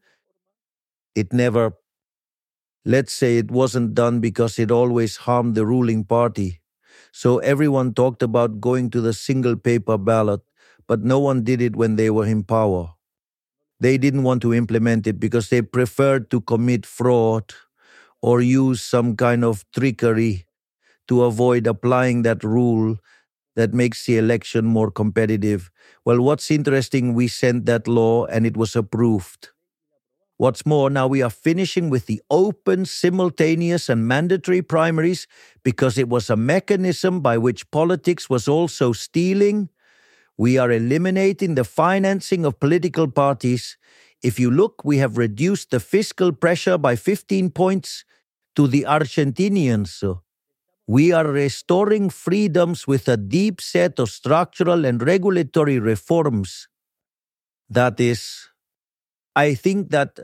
let's say it wasn't done because it always harmed the ruling party. So everyone talked about going to the single paper ballot, but no one did it when they were in power. They didn't want to implement it because they preferred to commit fraud or use some kind of trickery to avoid applying that rule that makes the election more competitive. Well, what's interesting, we sent that law and it was approved. What's more, now we are finishing with the open, simultaneous and mandatory primaries because it was a mechanism by which politics was also stealing. We are eliminating the financing of political parties. If you look, we have reduced the fiscal pressure by 15 points to the Argentinians. We are restoring freedoms with a deep set of structural and regulatory reforms. That is, I think that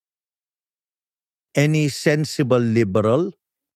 any sensible liberal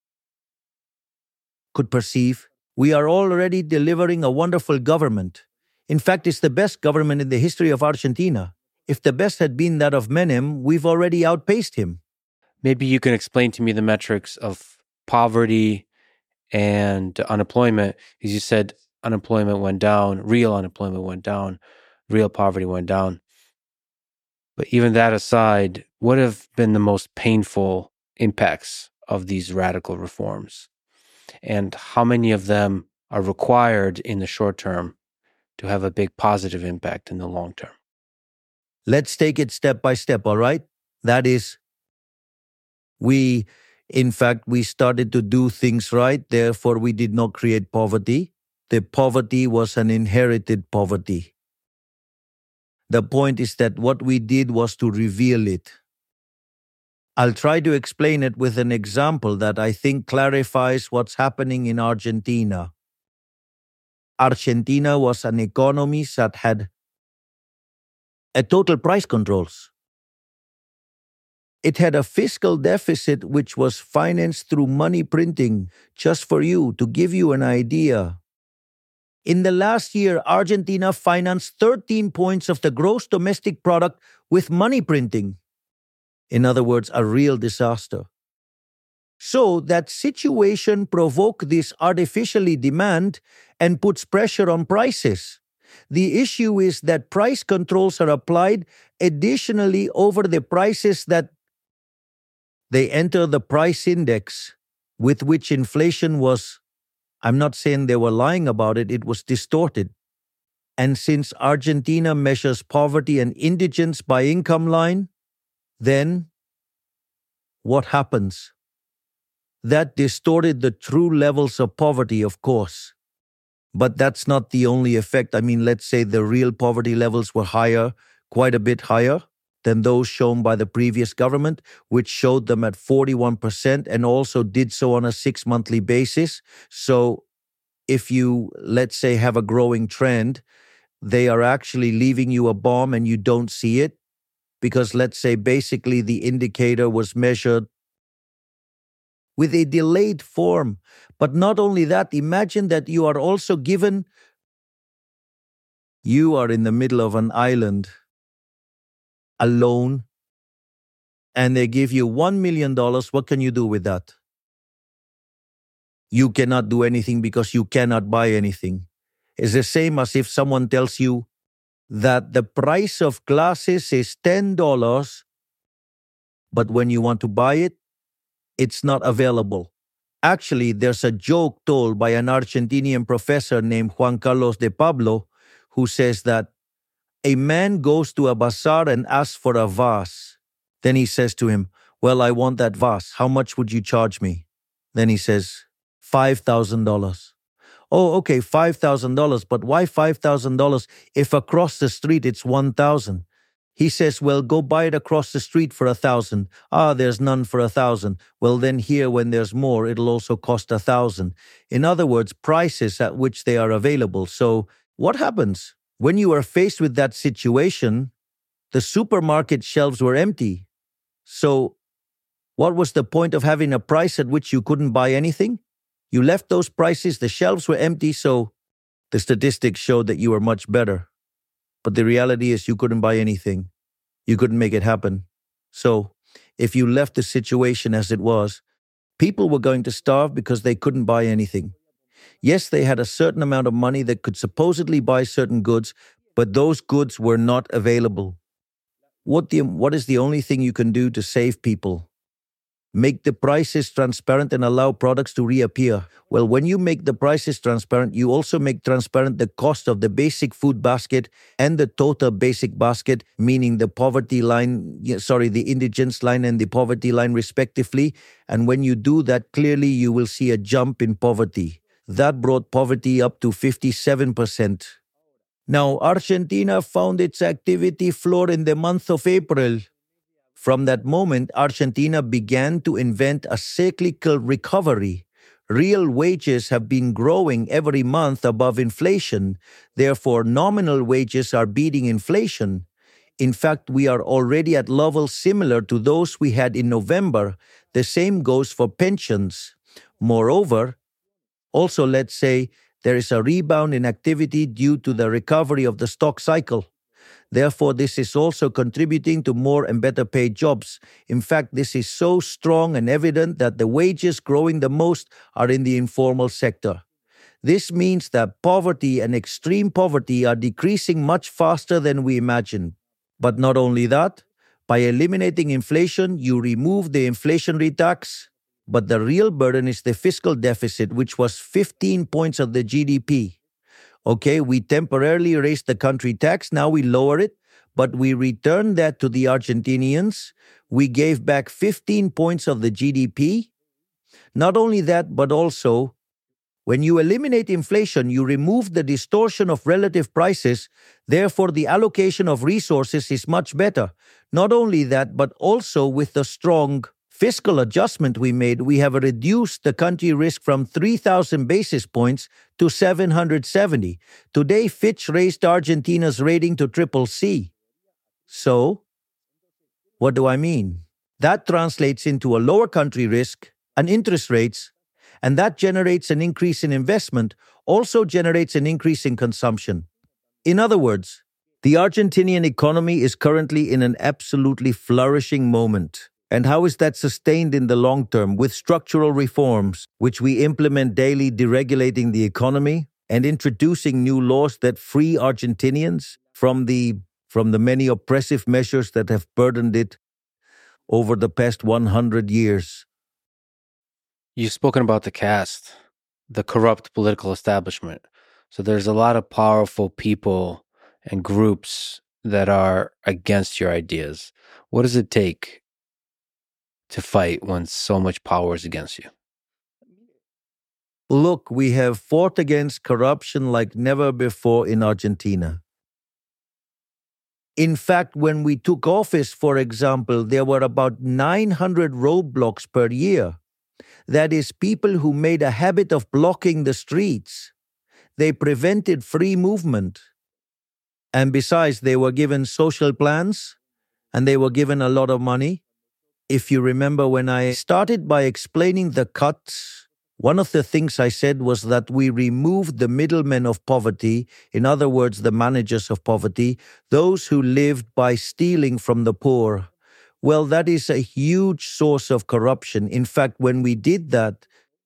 could perceive we are already delivering a wonderful government. In fact, it's the best government in the history of Argentina. If the best had been that of Menem, we've already outpaced him. Maybe you can explain to me the metrics of poverty and unemployment. As you said, unemployment went down, real unemployment went down, real poverty went down. But even that aside, what have been the most painful impacts of these radical reforms? And how many of them are required in the short term to have a big positive impact in the long term? Let's take it step by step, all right? That is, we started to do things right, therefore we did not create poverty. The poverty was an inherited poverty. The point is that what we did was to reveal it. I'll try to explain it with an example that I think clarifies what's happening in Argentina. Argentina was an economy that had a total price controls. It had a fiscal deficit which was financed through money printing. Just for you, to give you an idea. In the last year, Argentina financed 13 points of the gross domestic product with money printing. In other words, a real disaster. So that situation provoked this artificially demand and puts pressure on prices. The issue is that price controls are applied additionally over the prices that they enter the price index with which inflation was, I'm not saying they were lying about it, it was distorted. And since Argentina measures poverty and indigence by income line, then what happens? That distorted the true levels of poverty, of course. But that's not the only effect. I mean, let's say the real poverty levels were higher, quite a bit higher than those shown by the previous government, which showed them at 41% and also did so on a 6-monthly basis. So if you, let's say, have a growing trend, they are actually leaving you a bomb and you don't see it. Because let's say basically the indicator was measured with a delayed form. But not only that, imagine that you are also given, you are in the middle of an island, alone, and they give you $1 million. What can you do with that? You cannot do anything because you cannot buy anything. It's the same as if someone tells you that the price of glasses is $10, but when you want to buy it, it's not available. Actually, there's a joke told by an Argentinian professor named Juan Carlos de Pablo who says that a man goes to a bazaar and asks for a vase. Then he says to him, well, I want that vase. How much would you charge me? Then he says, $5,000. Oh, okay, $5,000, but why $5,000 if across the street it's $1,000? He says, well, go buy it across the street for $1,000. Ah, there's none for $1,000. Well, then here, when there's more, it'll also cost $1,000. In other words, prices at which they are available. So what happens? When you are faced with that situation, the supermarket shelves were empty. So what was the point of having a price at which you couldn't buy anything? You left those prices, the shelves were empty, so the statistics showed that you were much better. But the reality is you couldn't buy anything. You couldn't make it happen. So if you left the situation as it was, people were going to starve because they couldn't buy anything. Yes, they had a certain amount of money that could supposedly buy certain goods, but those goods were not available. What is the only thing you can do to save people? Make the prices transparent and allow products to reappear. Well, when you make the prices transparent, you also make transparent the cost of the basic food basket and the total basic basket, meaning the the indigence line and the poverty line respectively. And when you do that, clearly you will see a jump in poverty. That brought poverty up to 57%. Now, Argentina found its activity floor in the month of April. From that moment, Argentina began to invent a cyclical recovery. Real wages have been growing every month above inflation. Therefore, nominal wages are beating inflation. In fact, we are already at levels similar to those we had in November. The same goes for pensions. Moreover, also let's say there is a rebound in activity due to the recovery of the stock cycle. Therefore, this is also contributing to more and better paid jobs. In fact, this is so strong and evident that the wages growing the most are in the informal sector. This means that poverty and extreme poverty are decreasing much faster than we imagined. But not only that, by eliminating inflation, you remove the inflationary tax. but the real burden is the fiscal deficit, which was 15 points of the GDP. Okay, we temporarily raised the country tax, now we lower it, but we returned that to the Argentinians. We gave back 15 points of the GDP. Not only that, but also, when you eliminate inflation, you remove the distortion of relative prices, therefore the allocation of resources is much better. Not only that, but also with the strong fiscal adjustment we made, we have reduced the country risk from 3,000 basis points to 770. Today, Fitch raised Argentina's rating to CCC. So, what do I mean? That translates into a lower country risk and interest rates, and that generates an increase in investment, also generates an increase in consumption. In other words, the Argentinian economy is currently in an absolutely flourishing moment. And how is that sustained in the long term? With structural reforms, which we implement daily, deregulating the economy and introducing new laws that free Argentinians from the many oppressive measures that have burdened it over the past 100 years. You've spoken about the caste, the corrupt political establishment. So there's a lot of powerful people and groups that are against your ideas. What does it take to fight when so much power is against you? Look, we have fought against corruption like never before in Argentina. In fact, when we took office, for example, there were about 900 roadblocks per year. That is, people who made a habit of blocking the streets. They prevented free movement. And besides, they were given social plans, and they were given a lot of money. If you remember, when I started by explaining the cuts, one of the things I said was that we removed the middlemen of poverty, in other words, the managers of poverty, those who lived by stealing from the poor. Well, that is a huge source of corruption. In fact, when we did that,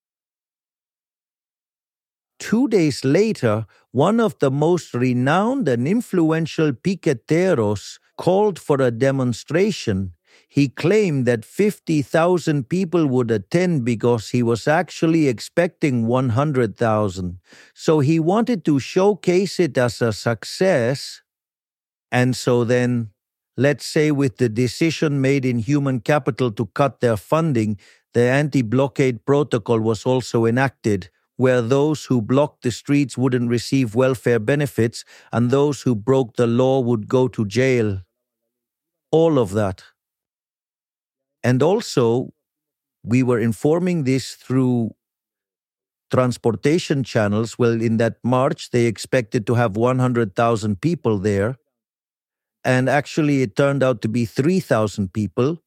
2 days later, one of the most renowned and influential piqueteros called for a demonstration. He claimed that 50,000 people would attend because he was actually expecting 100,000. So he wanted to showcase it as a success. And so then, let's say with the decision made in human capital to cut their funding, the anti-blockade protocol was also enacted, where those who blocked the streets wouldn't receive welfare benefits and those who broke the law would go to jail. All of that. And also, we were informing this through transportation channels. Well, in that march, they expected to have 100,000 people there. And actually, it turned out to be 3,000 people.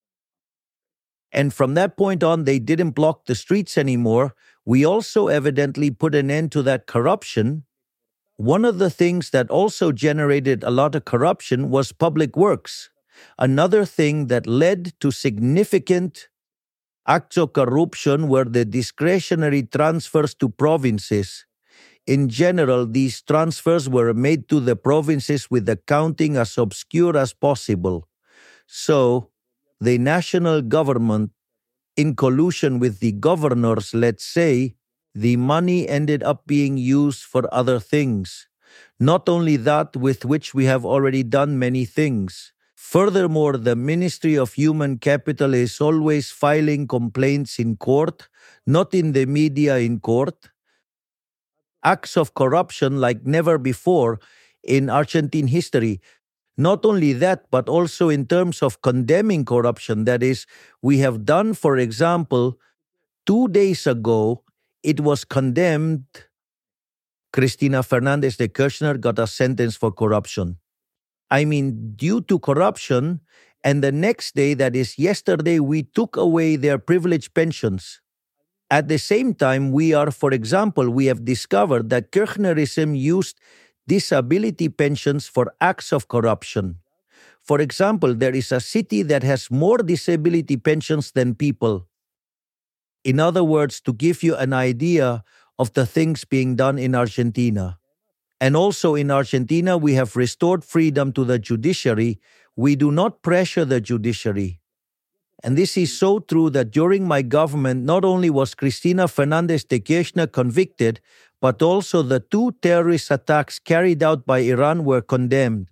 And from that point on, they didn't block the streets anymore. We also evidently put an end to that corruption. One of the things that also generated a lot of corruption was public works. Another thing that led to significant acts of corruption were the discretionary transfers to provinces. In general, these transfers were made to the provinces with accounting as obscure as possible. So, the national government, in collusion with the governors, let's say, the money ended up being used for other things. Not only that, with which we have already done many things. Furthermore, the Ministry of Human Capital is always filing complaints in court, not in the media, in court. Acts of corruption like never before in Argentine history. Not only that, but also in terms of condemning corruption. That is, we have done, for example, 2 days ago, it was condemned. Cristina Fernandez de Kirchner got a sentence for corruption. I mean, due to corruption, and the next day, that is yesterday, we took away their privileged pensions. At the same time, we have discovered that Kirchnerism used disability pensions for acts of corruption. For example, there is a city that has more disability pensions than people. In other words, to give you an idea of the things being done in Argentina. And also in Argentina, we have restored freedom to the judiciary. We do not pressure the judiciary. And this is so true that during my government, not only was Cristina Fernandez de Kirchner convicted, but also the 2 terrorist attacks carried out by Iran were condemned.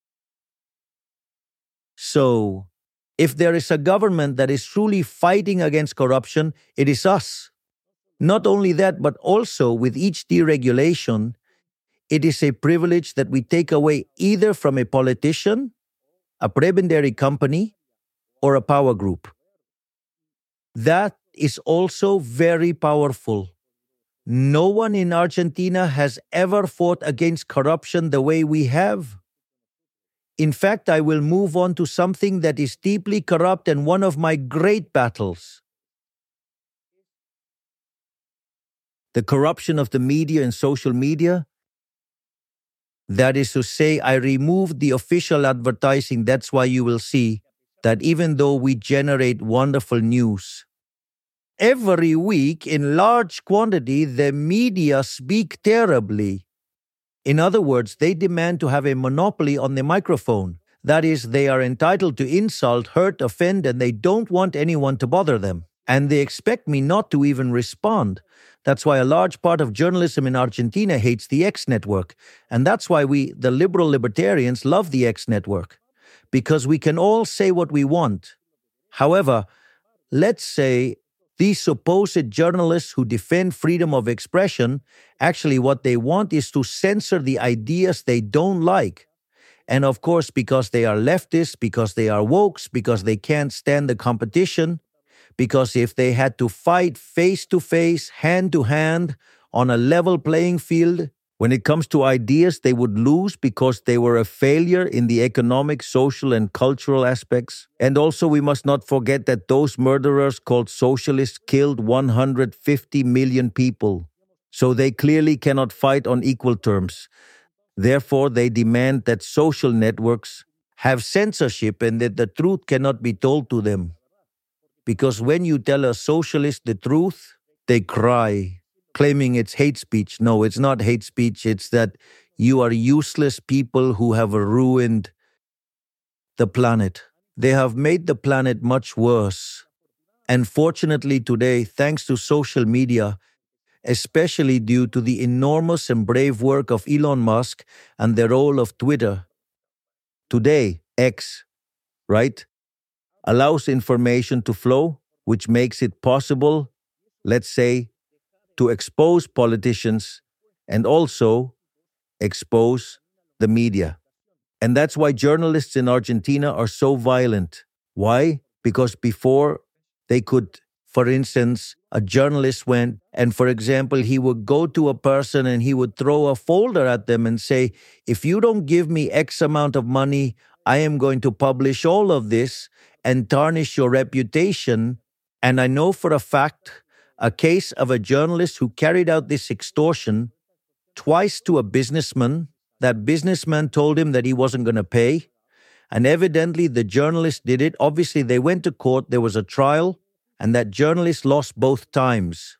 So, if there is a government that is truly fighting against corruption, it is us. Not only that, but also with each deregulation, it is a privilege that we take away either from a politician, a prebendary company, or a power group. That is also very powerful. No one in Argentina has ever fought against corruption the way we have. In fact, I will move on to something that is deeply corrupt and one of my great battles. The corruption of the media and social media. That is to say, I removed the official advertising. That's why you will see that even though we generate wonderful news, every week in large quantity, the media speak terribly. In other words, they demand to have a monopoly on the microphone. That is, they are entitled to insult, hurt, offend, and they don't want anyone to bother them. And they expect me not to even respond. That's why a large part of journalism in Argentina hates the X network. And that's why we, the liberal libertarians, love the X network. Because we can all say what we want. However, let's say these supposed journalists who defend freedom of expression, actually what they want is to censor the ideas they don't like. And of course, because they are leftists, because they are wokes, because they can't stand the competition, because if they had to fight face to face, hand to hand, on a level playing field, when it comes to ideas, they would lose because they were a failure in the economic, social, and cultural aspects. And also, we must not forget that those murderers called socialists killed 150 million people. So they clearly cannot fight on equal terms. Therefore, they demand that social networks have censorship and that the truth cannot be told to them. Because when you tell a socialist the truth, they cry, claiming it's hate speech. No, it's not hate speech. It's that you are useless people who have ruined the planet. They have made the planet much worse. And fortunately today, thanks to social media, especially due to the enormous and brave work of Elon Musk and the role of Twitter, today, X, right, allows information to flow, which makes it possible, let's say, to expose politicians and also expose the media. And that's why journalists in Argentina are so violent. Why? Because before they could, for instance, a journalist went and, for example, he would go to a person and he would throw a folder at them and say, if you don't give me X amount of money, I am going to publish all of this and tarnish your reputation. And I know for a fact a case of a journalist who carried out this extortion twice to a businessman. That businessman told him that he wasn't going to pay. And evidently the journalist did it. Obviously they went to court, there was a trial, and that journalist lost both times.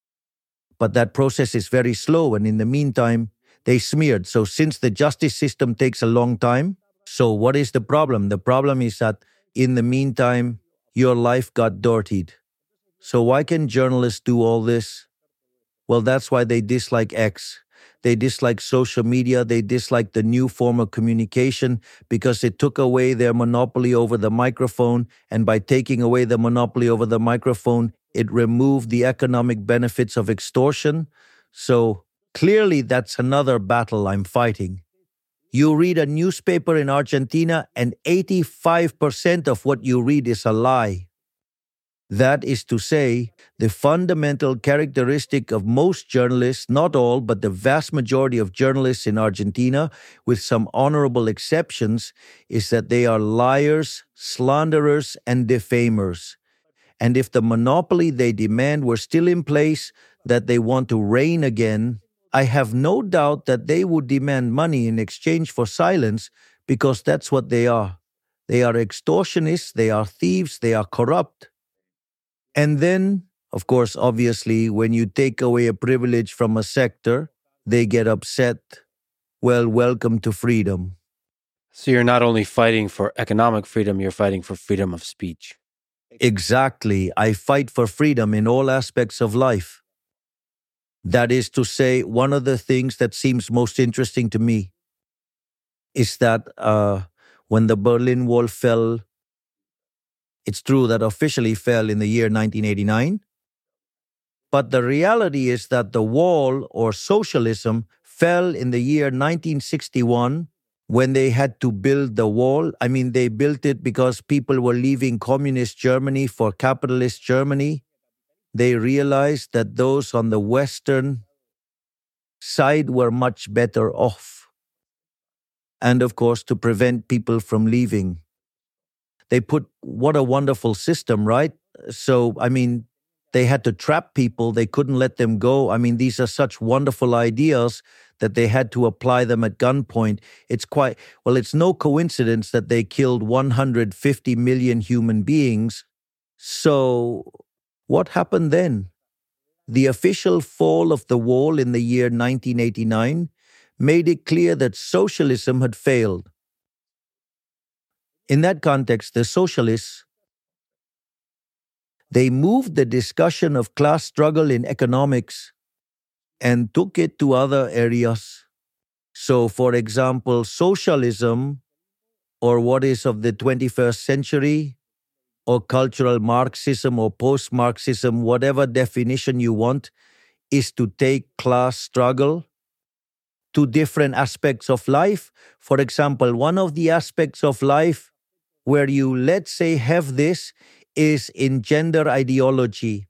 But that process is very slow, and in the meantime, they smeared. So since the justice system takes a long time, so what is the problem? The problem is that in the meantime, your life got dirtied. So why can journalists do all this? Well, that's why they dislike X. They dislike social media. They dislike the new form of communication because it took away their monopoly over the microphone. And by taking away the monopoly over the microphone, it removed the economic benefits of extortion. So clearly that's another battle I'm fighting. You read a newspaper in Argentina and 85% of what you read is a lie. That is to say, the fundamental characteristic of most journalists, not all, but the vast majority of journalists in Argentina, with some honorable exceptions, is that they are liars, slanderers, and defamers. And if the monopoly they demand were still in place, that they want to reign again, I have no doubt that they would demand money in exchange for silence, because that's what they are. They are extortionists, they are thieves, they are corrupt. And then, of course, obviously, when you take away a privilege from a sector, they get upset. Well, welcome to freedom. So you're not only fighting for economic freedom, you're fighting for freedom of speech. Exactly. I fight for freedom in all aspects of life. That is to say, one of the things that seems most interesting to me is that when the Berlin Wall fell, it's true that officially fell in the year 1989, but the reality is that the wall or socialism fell in the year 1961 when they had to build the wall. I mean, they built it because people were leaving communist Germany for capitalist Germany. They realized that those on the Western side were much better off. And of course, to prevent people from leaving. They put, what a wonderful system, right? So, I mean, they had to trap people. They couldn't let them go. I mean, these are such wonderful ideas that they had to apply them at gunpoint. It's no coincidence that they killed 150 million human beings. So, what happened then? The official fall of the wall in the year 1989 made it clear that socialism had failed. In that context, the socialists, they moved the discussion of class struggle in economics and took it to other areas. So, for example, socialism, or what is of the 21st century, or cultural Marxism or post-Marxism, whatever definition you want, is to take class struggle to different aspects of life. For example, one of the aspects of life where you, let's say, have this is in gender ideology.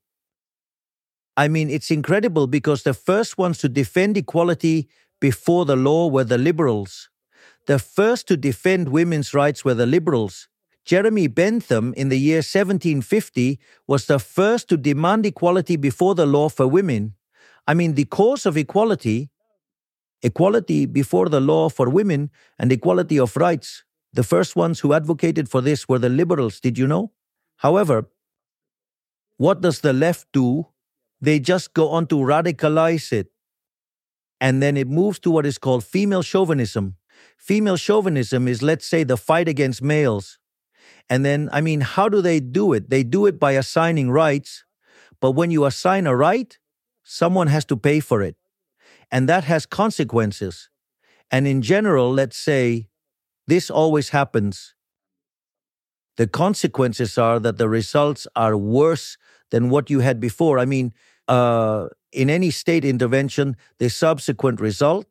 I mean, it's incredible because the first ones to defend equality before the law were the liberals. The first to defend women's rights were the liberals. Jeremy Bentham in the year 1750 was the first to demand equality before the law for women. I mean, the cause of equality before the law for women and equality of rights, the first ones who advocated for this were the liberals, did you know? However, what does the left do? They just go on to radicalize it. And then it moves to what is called female chauvinism. Female chauvinism is, let's say, the fight against males. And then, I mean, how do they do it? They do it by assigning rights. But when you assign a right, someone has to pay for it. And that has consequences. And in general, let's say, this always happens. The consequences are that the results are worse than what you had before. I mean, in any state intervention, the subsequent result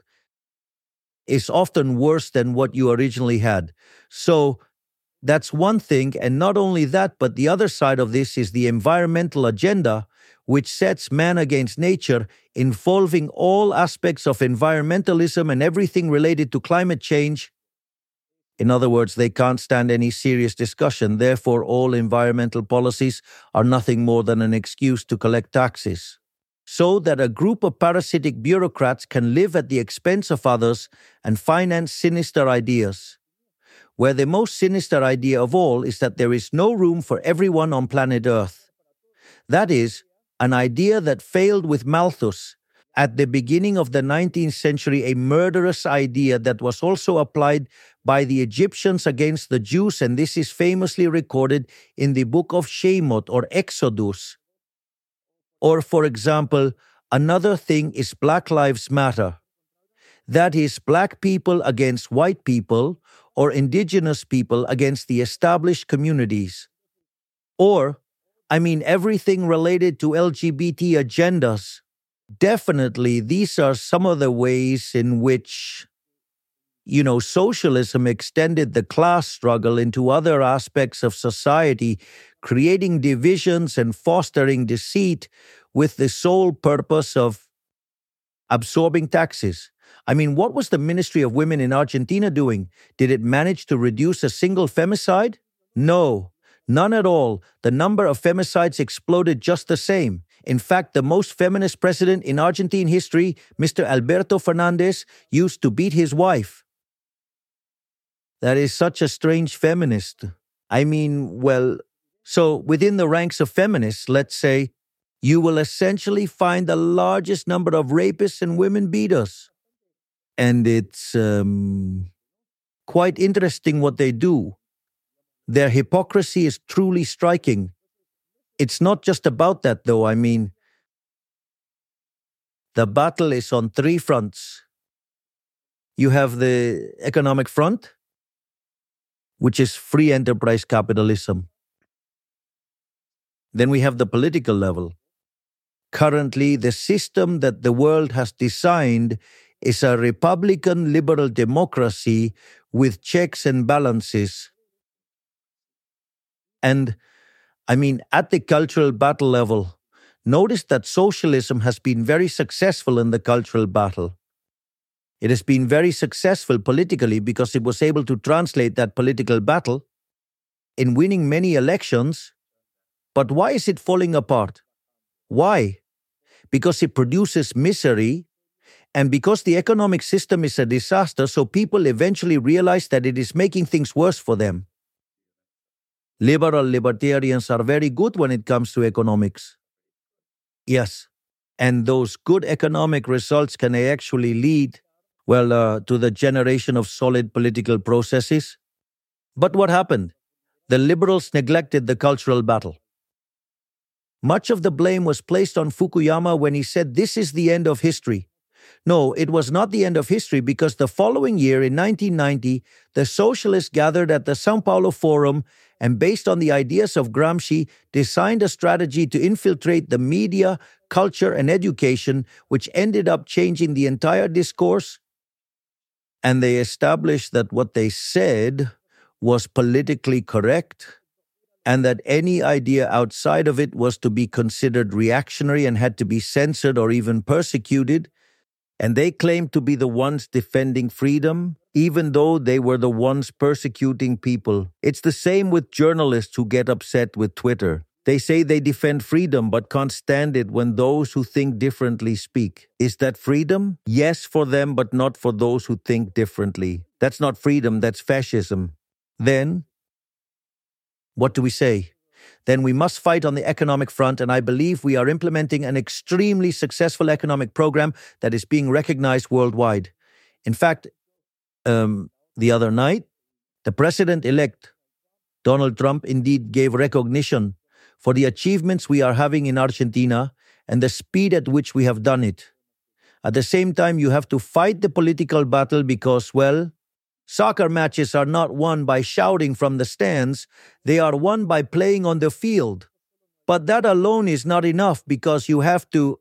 is often worse than what you originally had. So that's one thing. And not only that, but the other side of this is the environmental agenda, which sets man against nature, involving all aspects of environmentalism and everything related to climate change. In other words, they can't stand any serious discussion. Therefore, all environmental policies are nothing more than an excuse to collect taxes, so that a group of parasitic bureaucrats can live at the expense of others and finance sinister ideas, where the most sinister idea of all is that there is no room for everyone on planet Earth. That is, an idea that failed with Malthus at the beginning of the 19th century, a murderous idea that was also applied by the Egyptians against the Jews, and this is famously recorded in the book of Shemot or Exodus. Or, for example, another thing is Black Lives Matter. That is, black people against white people or indigenous people against the established communities. Or, I mean, everything related to LGBT agendas. Definitely, these are some of the ways in which, socialism extended the class struggle into other aspects of society, creating divisions and fostering deceit with the sole purpose of absorbing taxes. I mean, what was the Ministry of Women in Argentina doing? Did it manage to reduce a single femicide? No, none at all. The number of femicides exploded just the same. In fact, the most feminist president in Argentine history, Mr. Alberto Fernandez, used to beat his wife. That is such a strange feminist. I mean, so within the ranks of feminists, let's say, you will essentially find the largest number of rapists and women beaters. And it's quite interesting what they do. Their hypocrisy is truly striking. It's not just about that, though. I mean, the battle is on three fronts. You have the economic front, which is free enterprise capitalism. Then we have the political level. Currently, the system that the world has designed is a Republican liberal democracy with checks and balances. And I mean, at the cultural battle level, notice that socialism has been very successful in the cultural battle. It has been very successful politically because it was able to translate that political battle in winning many elections. But why is it falling apart? Why? Because it produces misery, and because the economic system is a disaster, so people eventually realize that it is making things worse for them. Liberal libertarians are very good when it comes to economics. Yes, and those good economic results can actually lead, to the generation of solid political processes. But what happened? The liberals neglected the cultural battle. Much of the blame was placed on Fukuyama when he said this is the end of history. No, it was not the end of history because the following year, in 1990, the socialists gathered at the Sao Paulo Forum and, based on the ideas of Gramsci, designed a strategy to infiltrate the media, culture, and education, which ended up changing the entire discourse. And they established that what they said was politically correct, and that any idea outside of it was to be considered reactionary and had to be censored or even persecuted. And they claimed to be the ones defending freedom, even though they were the ones persecuting people. It's the same with journalists who get upset with Twitter. They say they defend freedom but can't stand it when those who think differently speak. Is that freedom? Yes, for them, but not for those who think differently. That's not freedom, that's fascism. Then, what do we say? Then we must fight on the economic front, and I believe we are implementing an extremely successful economic program that is being recognized worldwide. In fact, the other night, the president-elect, Donald Trump, indeed gave recognition for the achievements we are having in Argentina and the speed at which we have done it. At the same time, you have to fight the political battle because, soccer matches are not won by shouting from the stands, they are won by playing on the field. But that alone is not enough because you have to,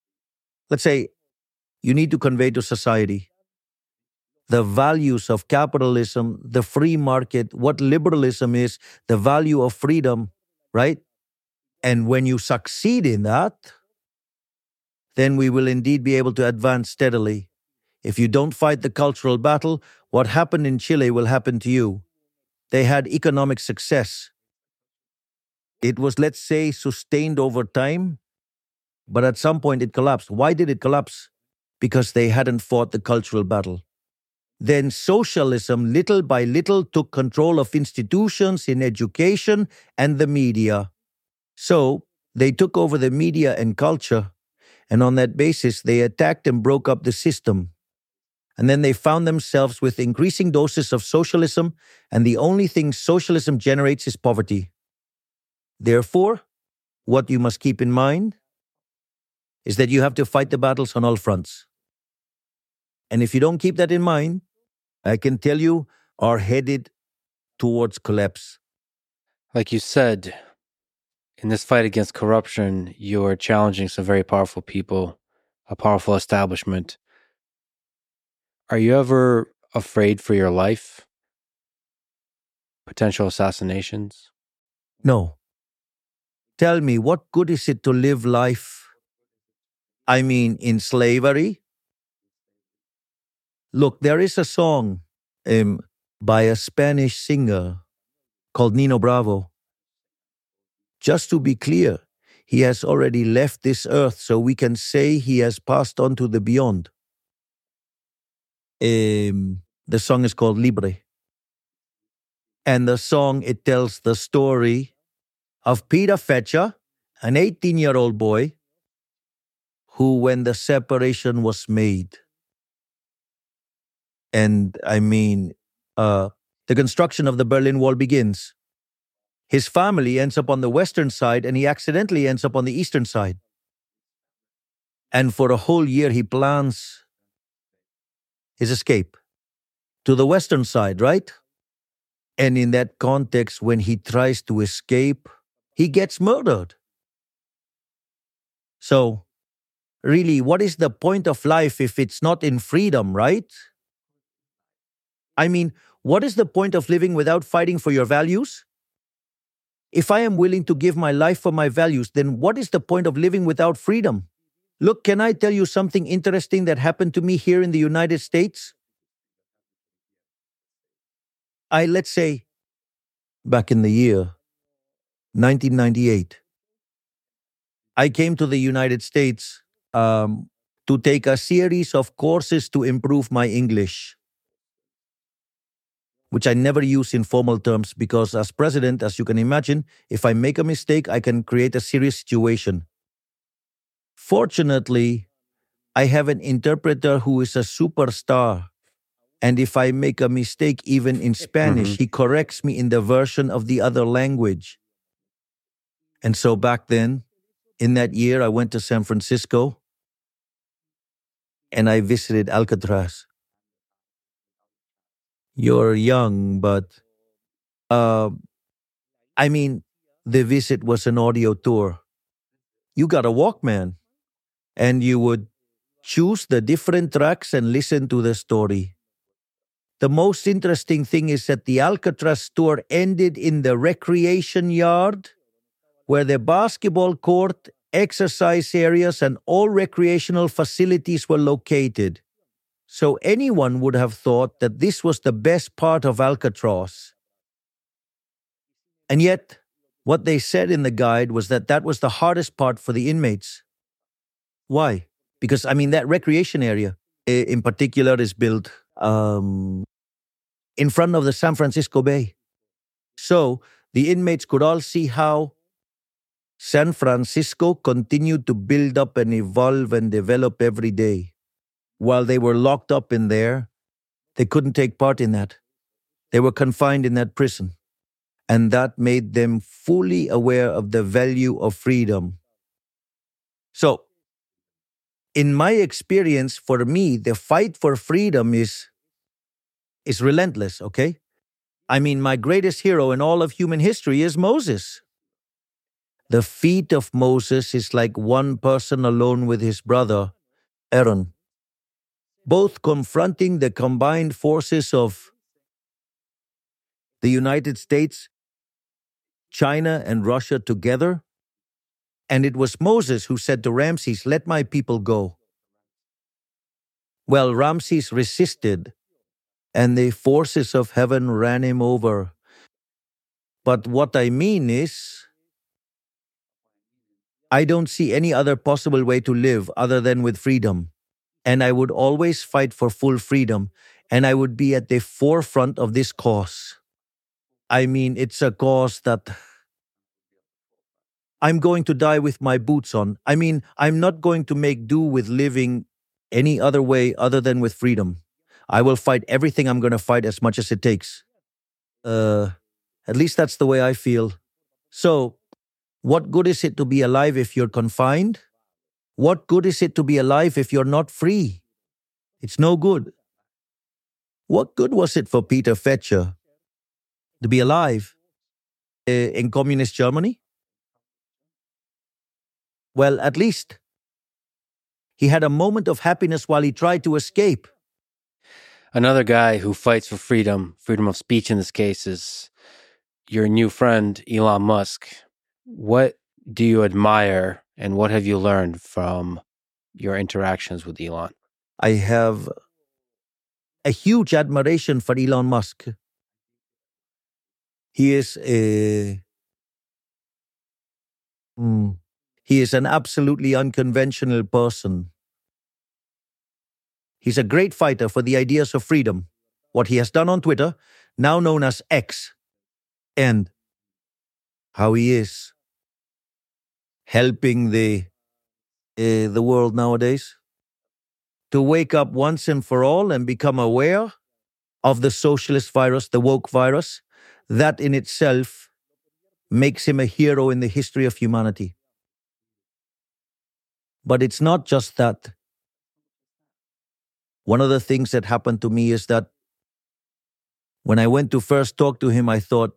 you need to convey to society the values of capitalism, the free market, what liberalism is, the value of freedom, right? And when you succeed in that, then we will indeed be able to advance steadily. If you don't fight the cultural battle, what happened in Chile will happen to you. They had economic success. It was, let's say, sustained over time, but at some point it collapsed. Why did it collapse? Because they hadn't fought the cultural battle. Then socialism, little by little, took control of institutions in education and the media. So they took over the media and culture, and on that basis they attacked and broke up the system. And then they found themselves with increasing doses of socialism, and the only thing socialism generates is poverty. Therefore, what you must keep in mind is that you have to fight the battles on all fronts. And if you don't keep that in mind, I can tell you are headed towards collapse. Like you said, in this fight against corruption, you're challenging some very powerful people, a powerful establishment. Are you ever afraid for your life? Potential assassinations? No. Tell me, what good is it to live life? I mean, in slavery? Look, there is a song by a Spanish singer called Nino Bravo. Just to be clear, he has already left this earth, so we can say he has passed on to the beyond. The song is called Libre. And the song, it tells the story of Peter Fetcher, an 18-year-old boy, who, when the separation was made, and I mean, the construction of the Berlin Wall begins. His family ends up on the western side and he accidentally ends up on the eastern side. And for a whole year, he plans his escape to the western side, right? And in that context, when he tries to escape, he gets murdered. So, really, what is the point of life if it's not in freedom, right? I mean, what is the point of living without fighting for your values? If I am willing to give my life for my values, then what is the point of living without freedom? Look, can I tell you something interesting that happened to me here in the United States? Let's say, back in the year 1998, I came to the United States to take a series of courses to improve my English, which I never use in formal terms because as president, as you can imagine, if I make a mistake, I can create a serious situation. Fortunately, I have an interpreter who is a superstar. And if I make a mistake even in Spanish, he corrects me in the version of the other language. And so back then, in that year, I went to San Francisco and I visited Alcatraz. You're young, but the visit was an audio tour. You got a Walkman and you would choose the different tracks and listen to the story. The most interesting thing is that the Alcatraz tour ended in the recreation yard where the basketball court, exercise areas, and all recreational facilities were located. So anyone would have thought that this was the best part of Alcatraz. And yet, what they said in the guide was that that was the hardest part for the inmates. Why? Because, that recreation area in particular is built in front of the San Francisco Bay. So the inmates could all see how San Francisco continued to build up and evolve and develop every day. While they were locked up in there, they couldn't take part in that. They were confined in that prison. And that made them fully aware of the value of freedom. So, in my experience, for me, the fight for freedom is relentless, okay? My greatest hero in all of human history is Moses. The feat of Moses is like one person alone with his brother, Aaron, both confronting the combined forces of the United States, China, and Russia together. And it was Moses who said to Ramses, "Let my people go." Well, Ramses resisted, and the forces of heaven ran him over. But what I mean is, I don't see any other possible way to live other than with freedom. And I would always fight for full freedom, and I would be at the forefront of this cause. It's a cause that I'm going to die with my boots on. I'm not going to make do with living any other way other than with freedom. I will fight everything I'm going to fight as much as it takes. At least that's the way I feel. So, what good is it to be alive if you're confined? What good is it to be alive if you're not free? It's no good. What good was it for Peter Fetcher to be alive in communist Germany? Well, at least he had a moment of happiness while he tried to escape. Another guy who fights for freedom of speech in this case, is your new friend, Elon Musk. What do you admire and what have you learned from your interactions with Elon? I have a huge admiration for Elon Musk. He is an absolutely unconventional person. He's a great fighter for the ideas of freedom. What he has done on Twitter, now known as X, and how he is helping the world nowadays to wake up once and for all and become aware of the socialist virus, the woke virus. That in itself makes him a hero in the history of humanity. But it's not just that. One of the things that happened to me is that when I went to first talk to him, I thought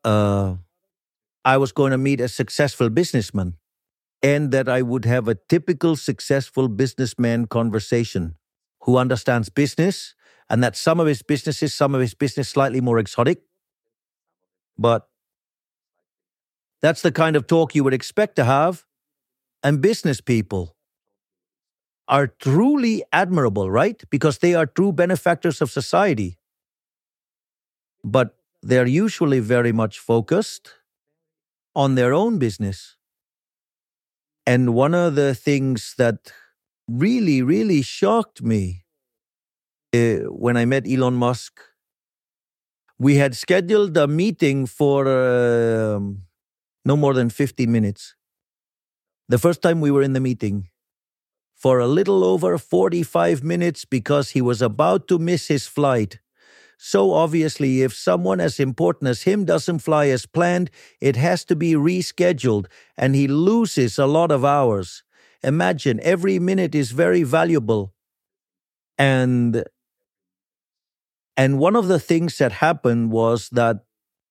I was going to meet a successful businessman and that I would have a typical successful businessman conversation who understands business and that some of his business slightly more exotic. But that's the kind of talk you would expect to have. And business people are truly admirable, right? Because they are true benefactors of society. But they're usually very much focused on their own business. And one of the things that really, really shocked me when I met Elon Musk, we had scheduled a meeting for no more than 50 minutes. The first time we were in the meeting, for a little over 45 minutes because he was about to miss his flight. So obviously, if someone as important as him doesn't fly as planned, it has to be rescheduled, and he loses a lot of hours. Imagine, every minute is very valuable. And one of the things that happened was that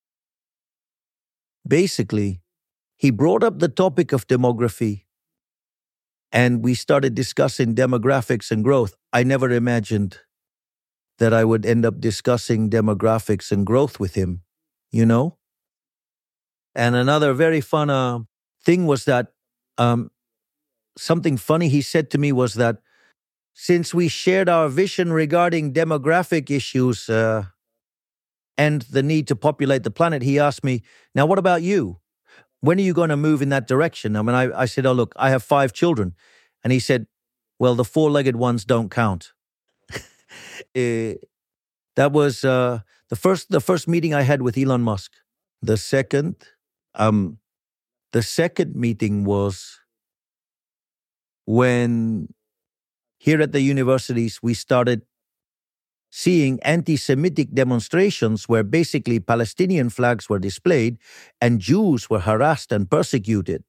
basically, he brought up the topic of demography, and we started discussing demographics and growth. I never imagined that I would end up discussing demographics and growth with him, you know? And another very fun thing was that something funny he said to me was that since we shared our vision regarding demographic issues and the need to populate the planet, he asked me, now what about you? When are you going to move in that direction? I mean, I said, oh, look, I have 5 children. And he said, well, the 4-legged ones don't count. That was the first meeting I had with Elon Musk. The second meeting was when here at the universities we started seeing anti-Semitic demonstrations where basically Palestinian flags were displayed and Jews were harassed and persecuted.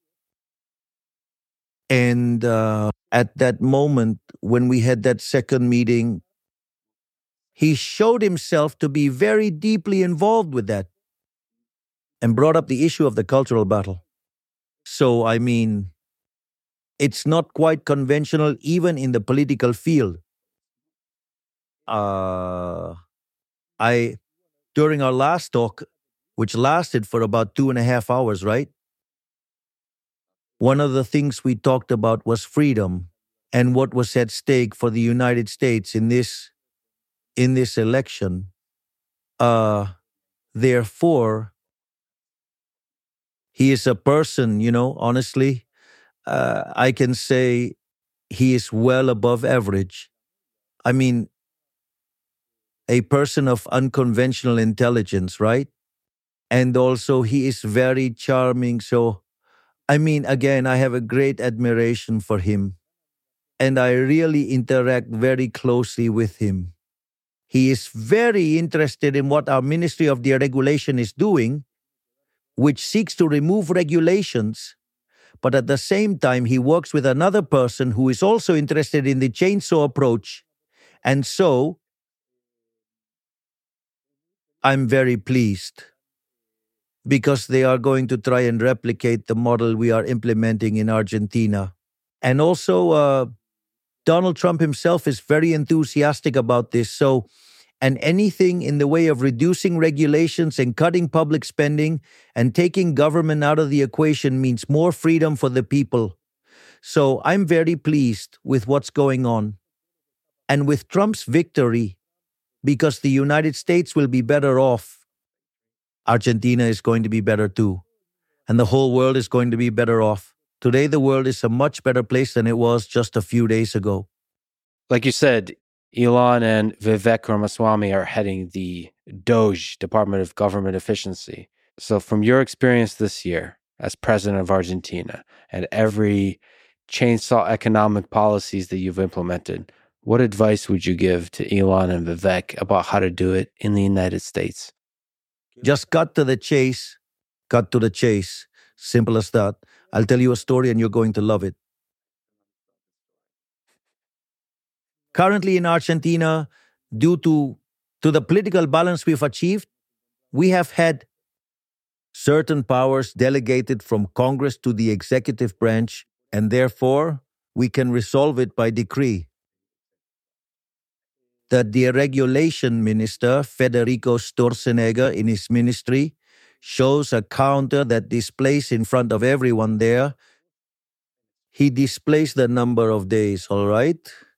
And at that moment, when we had that second meeting, he showed himself to be very deeply involved with that and brought up the issue of the cultural battle. So, I mean, it's not quite conventional even in the political field. During our last talk, which lasted for about 2.5 hours, right? One of the things we talked about was freedom and what was at stake for the United States in this election. Therefore, he is a person, honestly, I can say he is well above average. I mean, a person of unconventional intelligence, right? And also he is very charming. So, I mean, again, I have a great admiration for him. And I really interact very closely with him. He is very interested in what our Ministry of Deregulation is doing, which seeks to remove regulations. But at the same time, he works with another person who is also interested in the chainsaw approach. And so, I'm very pleased because they are going to try and replicate the model we are implementing in Argentina. And also, Donald Trump himself is very enthusiastic about this. So, and anything in the way of reducing regulations and cutting public spending and taking government out of the equation means more freedom for the people. So I'm very pleased with what's going on. And with Trump's victory, because the United States will be better off, Argentina is going to be better too. And the whole world is going to be better off. Today, the world is a much better place than it was just a few days ago. Like you said, Elon and Vivek Ramaswamy are heading the DOGE, Department of Government Efficiency. So from your experience this year as president of Argentina and every chainsaw economic policies that you've implemented, what advice would you give to Elon and Vivek about how to do it in the United States? Just cut to the chase, Cut to the chase. Simple as that. I'll tell you a story and you're going to love it. Currently in Argentina, due to the political balance we've achieved, we have had certain powers delegated from Congress to the executive branch, and therefore we can resolve it by decree. The deregulation minister, Federico Sturzenegger, in his ministry, shows a counter that displays in front of everyone there. He displays the number of days, all right?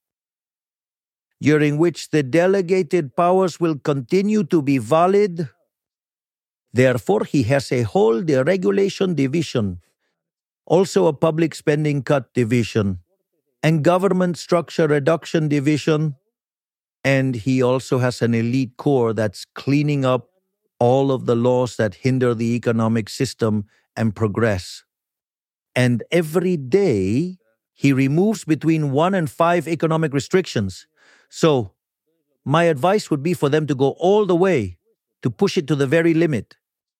During which the delegated powers will continue to be valid. Therefore, he has a whole deregulation division, also a public spending cut division, and government structure reduction division, and he also has an elite corps that's cleaning up all of the laws that hinder the economic system and progress. And every day, he removes between 1 and 5 economic restrictions. So, my advice would be for them to go all the way, to push it to the very limit.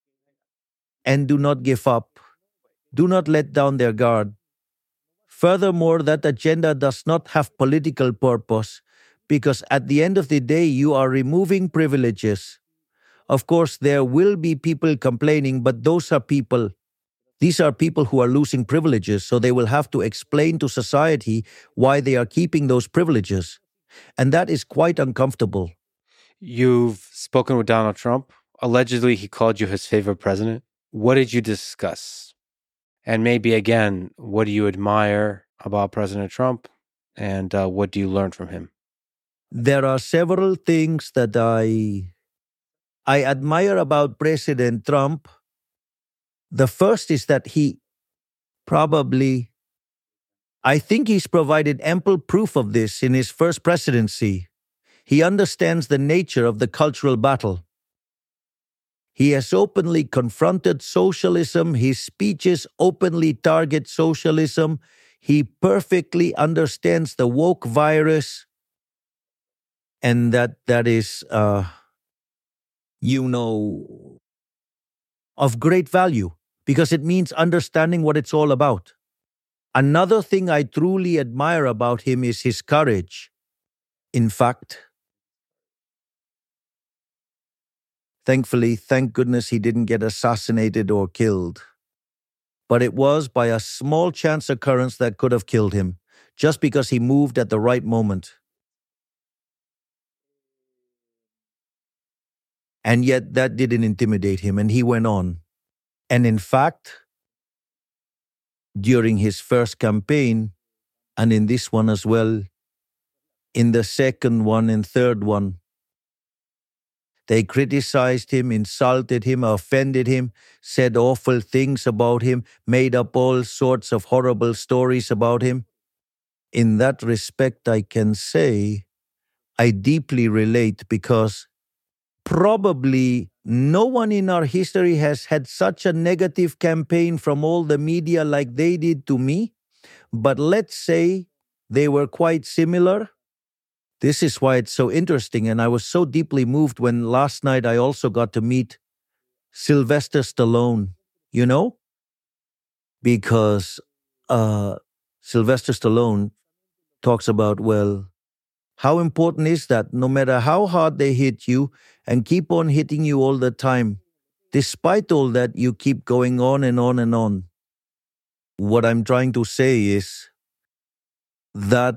And do not give up. Do not let down their guard. Furthermore, that agenda does not have political purpose, because at the end of the day, you are removing privileges. Of course, there will be people complaining, but those are people. These are people who are losing privileges, so they will have to explain to society why they are keeping those privileges. And that is quite uncomfortable. You've spoken with Donald Trump. Allegedly, he called you his favorite president. What did you discuss? And maybe, again, what do you admire about President Trump? And what do you learn from him? There are several things that I admire about President Trump. The first is that he probably, I think he's provided ample proof of this in his first presidency. He understands the nature of the cultural battle. He has openly confronted socialism. His speeches openly target socialism. He perfectly understands the woke virus. And that is, of great value, because it means understanding what it's all about. Another thing I truly admire about him is his courage. In fact, thankfully, thank goodness he didn't get assassinated or killed. But it was by a small chance occurrence that could have killed him, just because he moved at the right moment. And yet that didn't intimidate him, and he went on. And in fact, during his first campaign, and in this one as well, in the second one and third one, they criticized him, insulted him, offended him, said awful things about him, made up all sorts of horrible stories about him. In that respect, I can say I deeply relate, because probably no one in our history has had such a negative campaign from all the media like they did to me. But let's say they were quite similar. This is why it's so interesting, and I was so deeply moved when last night I also got to meet Sylvester Stallone, because Sylvester Stallone talks about, well, how important is that no matter how hard they hit you and keep on hitting you all the time, despite all that, you keep going on and on and on. What I'm trying to say is that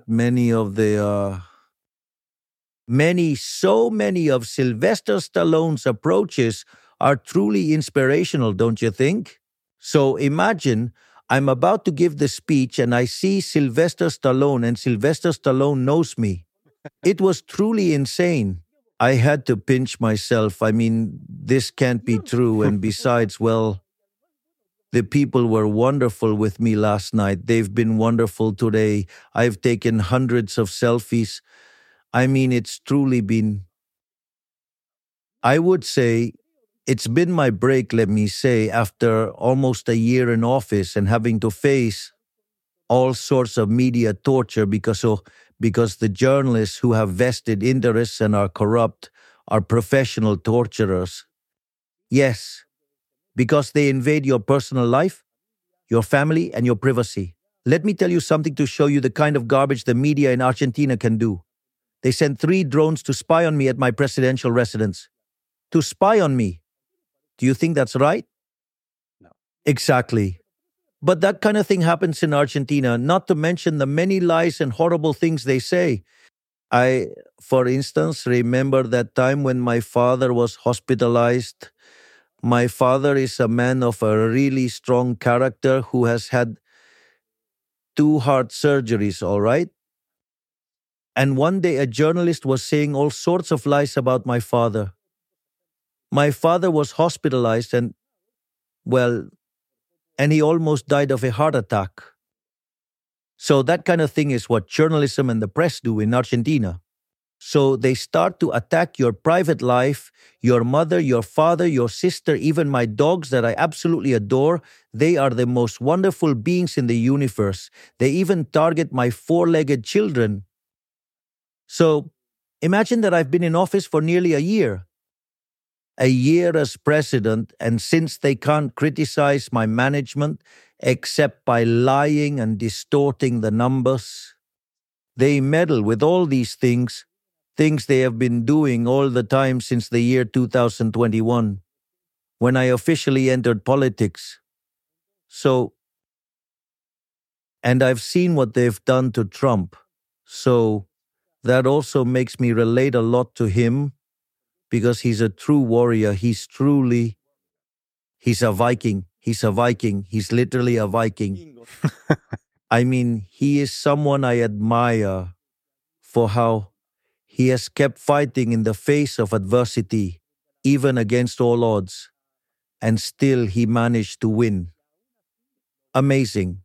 so many of Sylvester Stallone's approaches are truly inspirational, don't you think? So imagine I'm about to give the speech and I see Sylvester Stallone, and Sylvester Stallone knows me. It was truly insane. I had to pinch myself. I mean, this can't be true. And besides, well, the people were wonderful with me last night. They've been wonderful today. I've taken hundreds of selfies. I mean, it's truly been, I would say, it's been my break, let me say, after almost a year in office and having to face all sorts of media torture because the journalists who have vested interests and are corrupt are professional torturers. Yes, because they invade your personal life, your family, and your privacy. Let me tell you something to show you the kind of garbage the media in Argentina can do. They sent 3 drones to spy on me at my presidential residence. To spy on me. Do you think that's right? No. Exactly. But that kind of thing happens in Argentina, not to mention the many lies and horrible things they say. I, for instance, remember that time when my father was hospitalized. My father is a man of a really strong character who has had 2 heart surgeries, all right? And one day a journalist was saying all sorts of lies about my father. My father was hospitalized and he almost died of a heart attack. So that kind of thing is what journalism and the press do in Argentina. So they start to attack your private life, your mother, your father, your sister, even my dogs that I absolutely adore. They are the most wonderful beings in the universe. They even target my 4-legged children. So imagine that I've been in office for nearly a year. A year as president, and since they can't criticize my management except by lying and distorting the numbers, they meddle with all these things they have been doing all the time since the year 2021, when I officially entered politics. And I've seen what they've done to Trump. So that also makes me relate a lot to him, because he's a true warrior. He's a Viking. He's a Viking. He's literally a Viking. I mean, he is someone I admire for how he has kept fighting in the face of adversity, even against all odds, and still he managed to win. Amazing.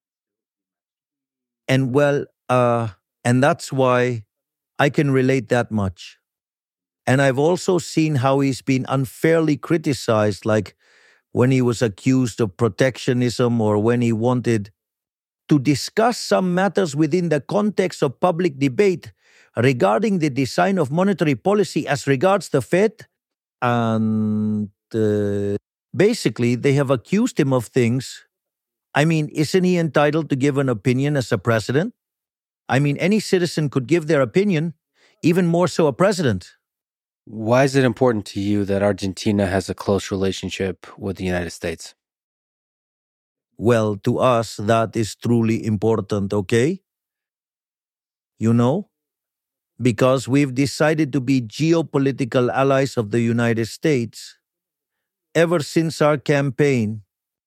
And and that's why I can relate that much. And I've also seen how he's been unfairly criticized, like when he was accused of protectionism or when he wanted to discuss some matters within the context of public debate regarding the design of monetary policy as regards the Fed. And basically, they have accused him of things. I mean, isn't he entitled to give an opinion as a president? I mean, any citizen could give their opinion, even more so a president. Why is it important to you that Argentina has a close relationship with the United States? Well, to us, that is truly important, okay? You know? Because we've decided to be geopolitical allies of the United States ever since our campaign,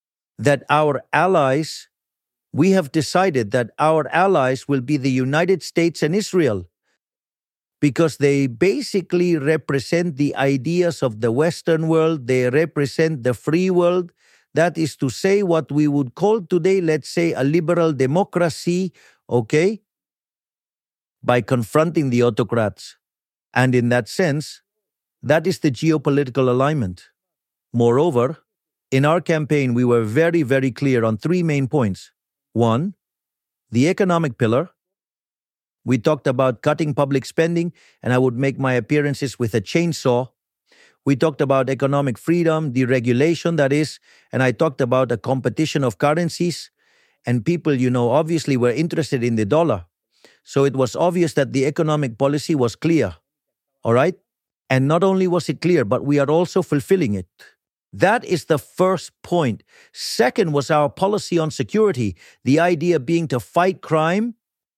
we have decided that our allies will be the United States and Israel, because they basically represent the ideas of the Western world. They represent the free world. That is to say, what we would call today, let's say, a liberal democracy, okay? By confronting the autocrats. And in that sense, that is the geopolitical alignment. Moreover, in our campaign, we were very, very clear on 3 main points. 1, the economic pillar. We talked about cutting public spending, and I would make my appearances with a chainsaw. We talked about economic freedom, deregulation, that is, and I talked about a competition of currencies. And people, obviously were interested in the dollar. So it was obvious that the economic policy was clear. All right? And not only was it clear, but we are also fulfilling it. That is the first point. Second was our policy on security, the idea being to fight crime,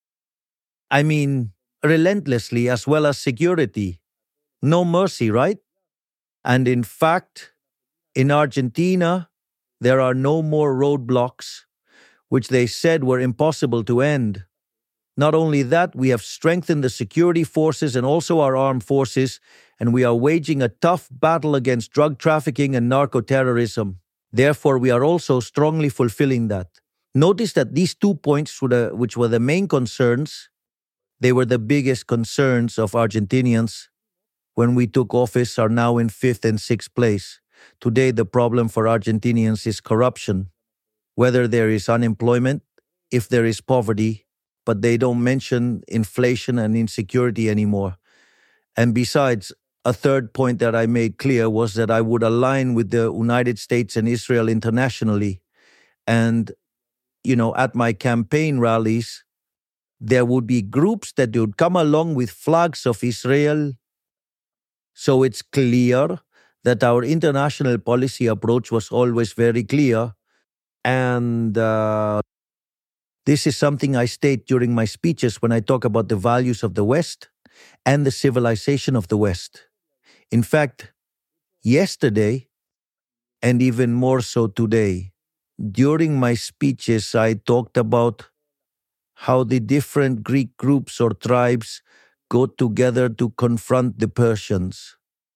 relentlessly, as well as security. No mercy, right? And in fact, in Argentina, there are no more roadblocks, which they said were impossible to end. Not only that, we have strengthened the security forces and also our armed forces, and we are waging a tough battle against drug trafficking and narco-terrorism. Therefore, we are also strongly fulfilling that. Notice that these 2 points, which were the main concerns, they were the biggest concerns of Argentinians when we took office, are now in 5th and 6th place. Today, the problem for Argentinians is corruption. Whether there is unemployment, if there is poverty, but they don't mention inflation and insecurity anymore. And besides, A third point that I made clear was that I would align with the United States and Israel internationally. And, at my campaign rallies, there would be groups that would come along with flags of Israel. So it's clear that our international policy approach was always very clear. And this is something I state during my speeches when I talk about the values of the West and the civilization of the West. In fact, yesterday, and even more so today, during my speeches, I talked about how the different Greek groups or tribes got together to confront the Persians.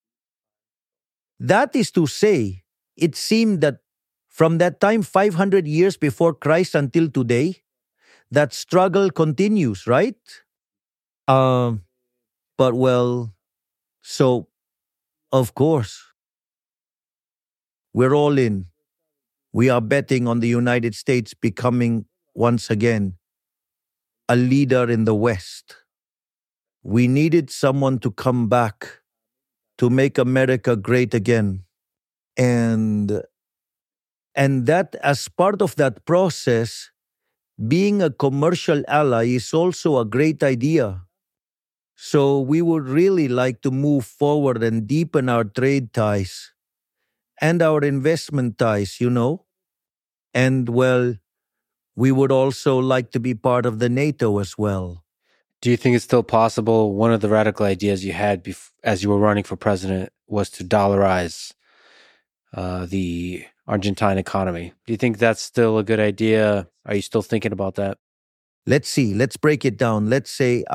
That is to say, it seemed that from that time 500 years before Christ until today, that struggle continues, right? But well, so of course, we're all in. We are betting on the United States becoming once again a leader in the West. We needed someone to come back to make America great again. And that as part of that process, being a commercial ally is also a great idea. So we would really like to move forward and deepen our trade ties and our investment ties, And well, we would also like to be part of the NATO as well. Do you think it's still possible? One of the radical ideas you had as you were running for president was to dollarize the Argentine economy. Do you think that's still a good idea? Are you still thinking about that? Let's see. Let's break it down. Let's say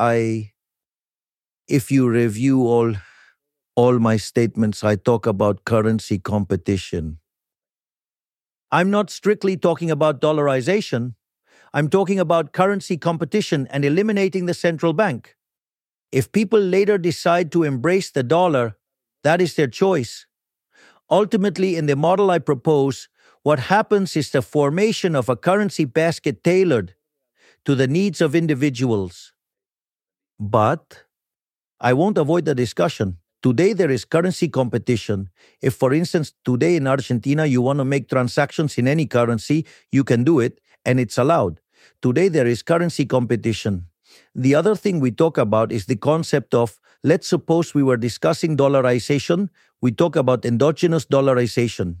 if you review all my statements, I talk about currency competition. I'm not strictly talking about dollarization. I'm talking about currency competition and eliminating the central bank. If people later decide to embrace the dollar, that is their choice. Ultimately, in the model I propose, what happens is the formation of a currency basket tailored to the needs of individuals. But I won't avoid the discussion. Today there is currency competition. If, for instance, today in Argentina you want to make transactions in any currency, you can do it, and it's allowed. Today there is currency competition. The other thing we talk about is the concept of, let's suppose we were discussing dollarization, we talk about endogenous dollarization.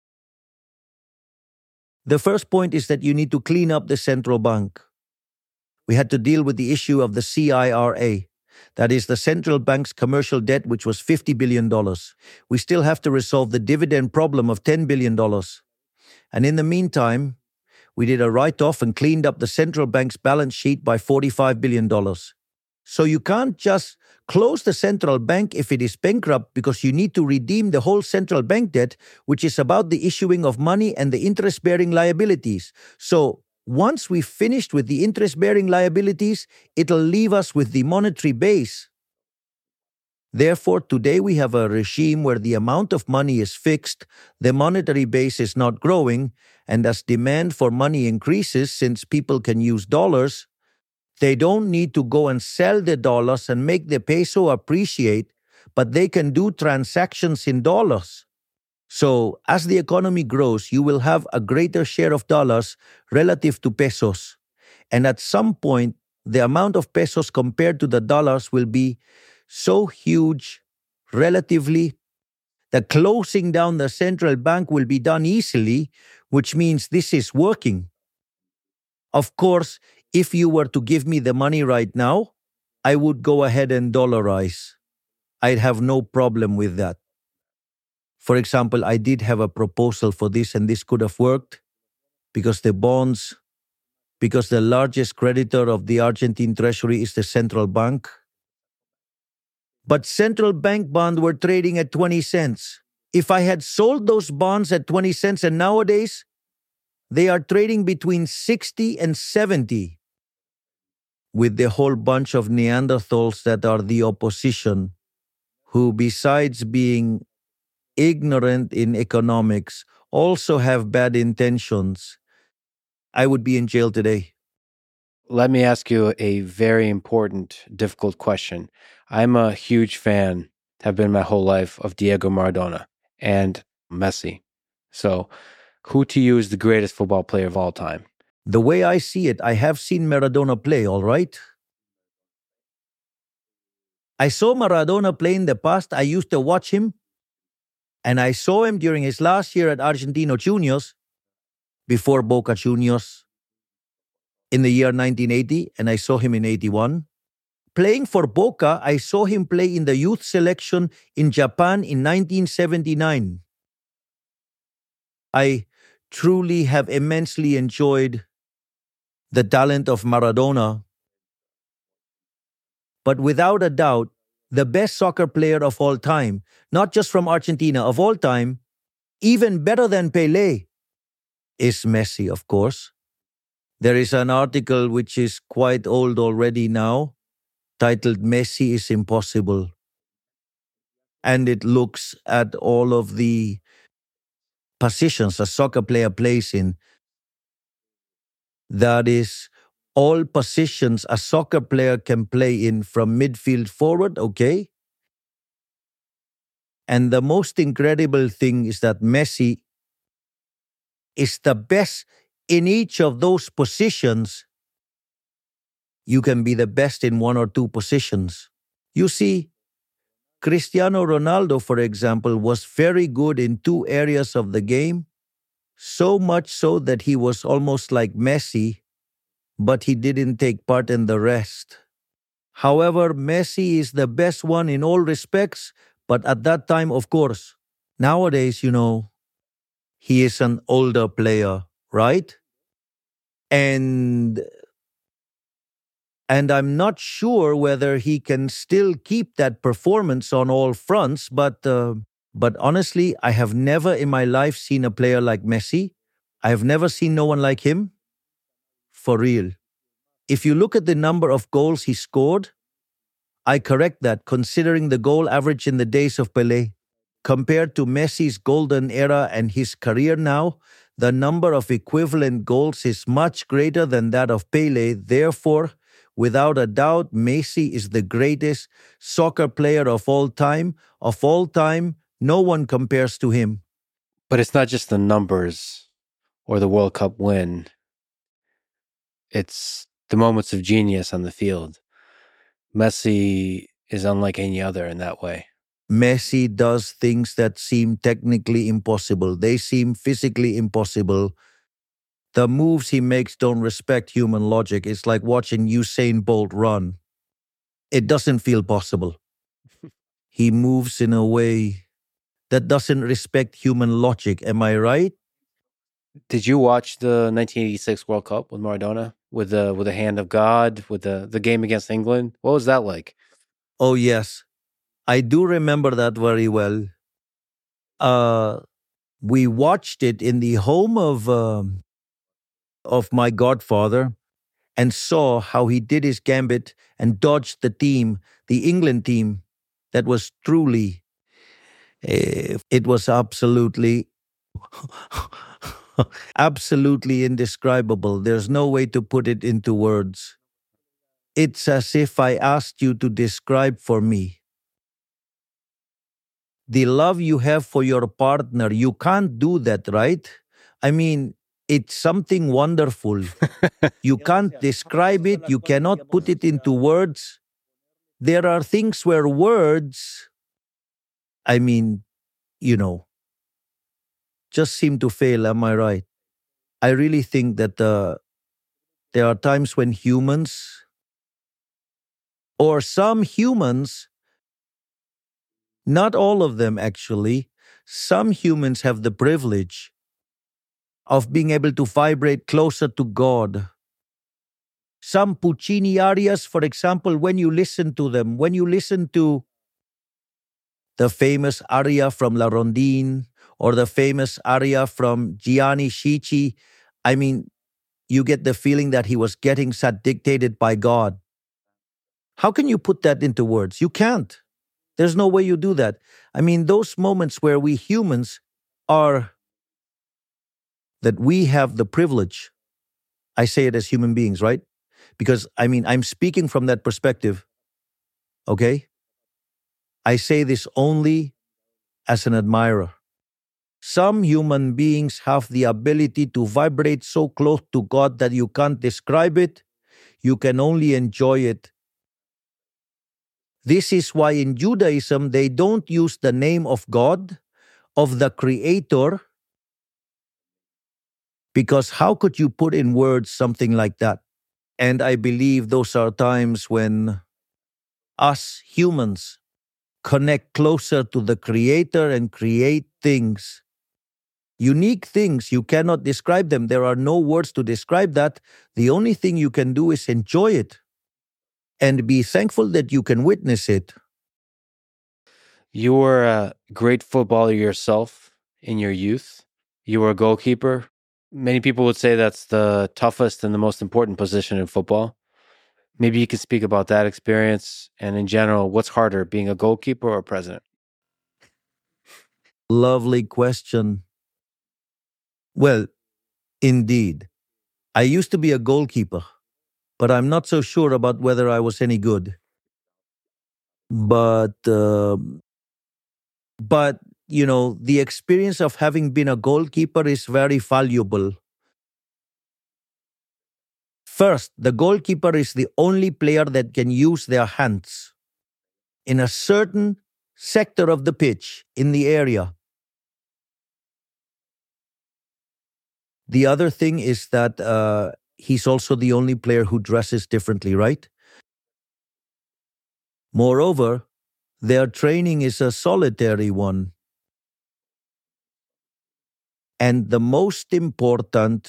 The first point is that you need to clean up the central bank. We had to deal with the issue of the CIRA. That is the central bank's commercial debt, which was $50 billion. We still have to resolve the dividend problem of $10 billion. And in the meantime, we did a write-off and cleaned up the central bank's balance sheet by $45 billion. So you can't just close the central bank if it is bankrupt, because you need to redeem the whole central bank debt, which is about the issuing of money and the interest-bearing liabilities. So once we've finished with the interest-bearing liabilities, it'll leave us with the monetary base. Therefore, today we have a regime where the amount of money is fixed, the monetary base is not growing, and as demand for money increases, since people can use dollars, they don't need to go and sell the dollars and make the peso appreciate, but they can do transactions in dollars. So, as the economy grows, you will have a greater share of dollars relative to pesos. And at some point, the amount of pesos compared to the dollars will be so huge, relatively, that closing down the central bank will be done easily, which means this is working. Of course, if you were to give me the money right now, I would go ahead and dollarize. I'd have no problem with that. For example, I did have a proposal for this, and this could have worked because the largest creditor of the Argentine treasury is the central bank. But central bank bonds were trading at 20 cents. If I had sold those bonds at 20 cents, and nowadays they are trading between 60 and 70, with the whole bunch of Neanderthals that are the opposition, who besides being ignorant in economics, also have bad intentions, I would be in jail today. Let me ask you a very important, difficult question. I'm a huge fan have been my whole life of Diego Maradona and Messi. So, who to you is the greatest football player of all time? The way I see it, I have seen Maradona play, all right? I saw Maradona play in the past. I used to watch him. And I saw him during his last year at Argentino Juniors, before Boca Juniors, in the year 1980, and I saw him in 81. Playing for Boca, I saw him play in the youth selection in Japan in 1979. I truly have immensely enjoyed the talent of Maradona. But without a doubt, the best soccer player of all time, not just from Argentina, of all time, even better than Pelé, is Messi, of course. There is an article which is quite old already now, titled Messi is Impossible. And it looks at all of the positions a soccer player plays in. That is, all positions a soccer player can play in from midfield forward, okay? And the most incredible thing is that Messi is the best in each of those positions. You can be the best in one or two positions. You see, Cristiano Ronaldo, for example, was very good in two areas of the game, so much so that he was almost like Messi, but he didn't take part in the rest. However, Messi is the best one in all respects, but at that time, of course. Nowadays, he is an older player, right? And I'm not sure whether he can still keep that performance on all fronts, but honestly, I have never in my life seen a player like Messi. I have never seen no one like him. For real. If you look at the number of goals he scored, I correct that considering the goal average in the days of Pelé. Compared to Messi's golden era and his career now, the number of equivalent goals is much greater than that of Pelé. Therefore, without a doubt, Messi is the greatest soccer player of all time. Of all time, no one compares to him. But it's not just the numbers or the World Cup win. It's the moments of genius on the field. Messi is unlike any other in that way. Messi does things that seem technically impossible. They seem physically impossible. The moves he makes don't respect human logic. It's like watching Usain Bolt run. It doesn't feel possible. He moves in a way that doesn't respect human logic. Am I right? Did you watch the 1986 World Cup with Maradona? With the hand of God, with the game against England? What was that like? Oh, yes. I do remember that very well. We watched it in the home of my godfather and saw how he did his gambit and dodged the team, the England team, that was truly, it was absolutely, absolutely indescribable. There's no way to put it into words. It's as if I asked you to describe for me the love you have for your partner. You can't do that, right? I mean, it's something wonderful. You can't describe it. You cannot put it into words. There are things where words, just seem to fail. Am I right? I really think that there are times when humans, or some humans, not all of them actually, some humans have the privilege of being able to vibrate closer to God. Some Puccini arias, for example, when you listen to them, when you listen to the famous aria from La Rondine or the famous aria from Gianni Schicchi, you get the feeling that he was getting that dictated by God. How can you put that into words? You can't. There's no way you do that. Those moments where we humans are, that we have the privilege. I say it as human beings, right? Because, I'm speaking from that perspective, okay? I say this only as an admirer. Some human beings have the ability to vibrate so close to God that you can't describe it, you can only enjoy it. This is why in Judaism they don't use the name of God, of the Creator, because how could you put in words something like that? And I believe those are times when us humans connect closer to the Creator and create things. Unique things, you cannot describe them. There are no words to describe that. The only thing you can do is enjoy it and be thankful that you can witness it. You were a great footballer yourself in your youth. You were a goalkeeper. Many people would say that's the toughest and the most important position in football. Maybe you could speak about that experience and in general, what's harder, being a goalkeeper or president? Lovely question. Well, indeed. I used to be a goalkeeper, but I'm not so sure about whether I was any good. But, uh, but the experience of having been a goalkeeper is very valuable. First, the goalkeeper is the only player that can use their hands in a certain sector of the pitch in the area. The other thing is that he's also the only player who dresses differently, right? Moreover, their training is a solitary one. And the most important,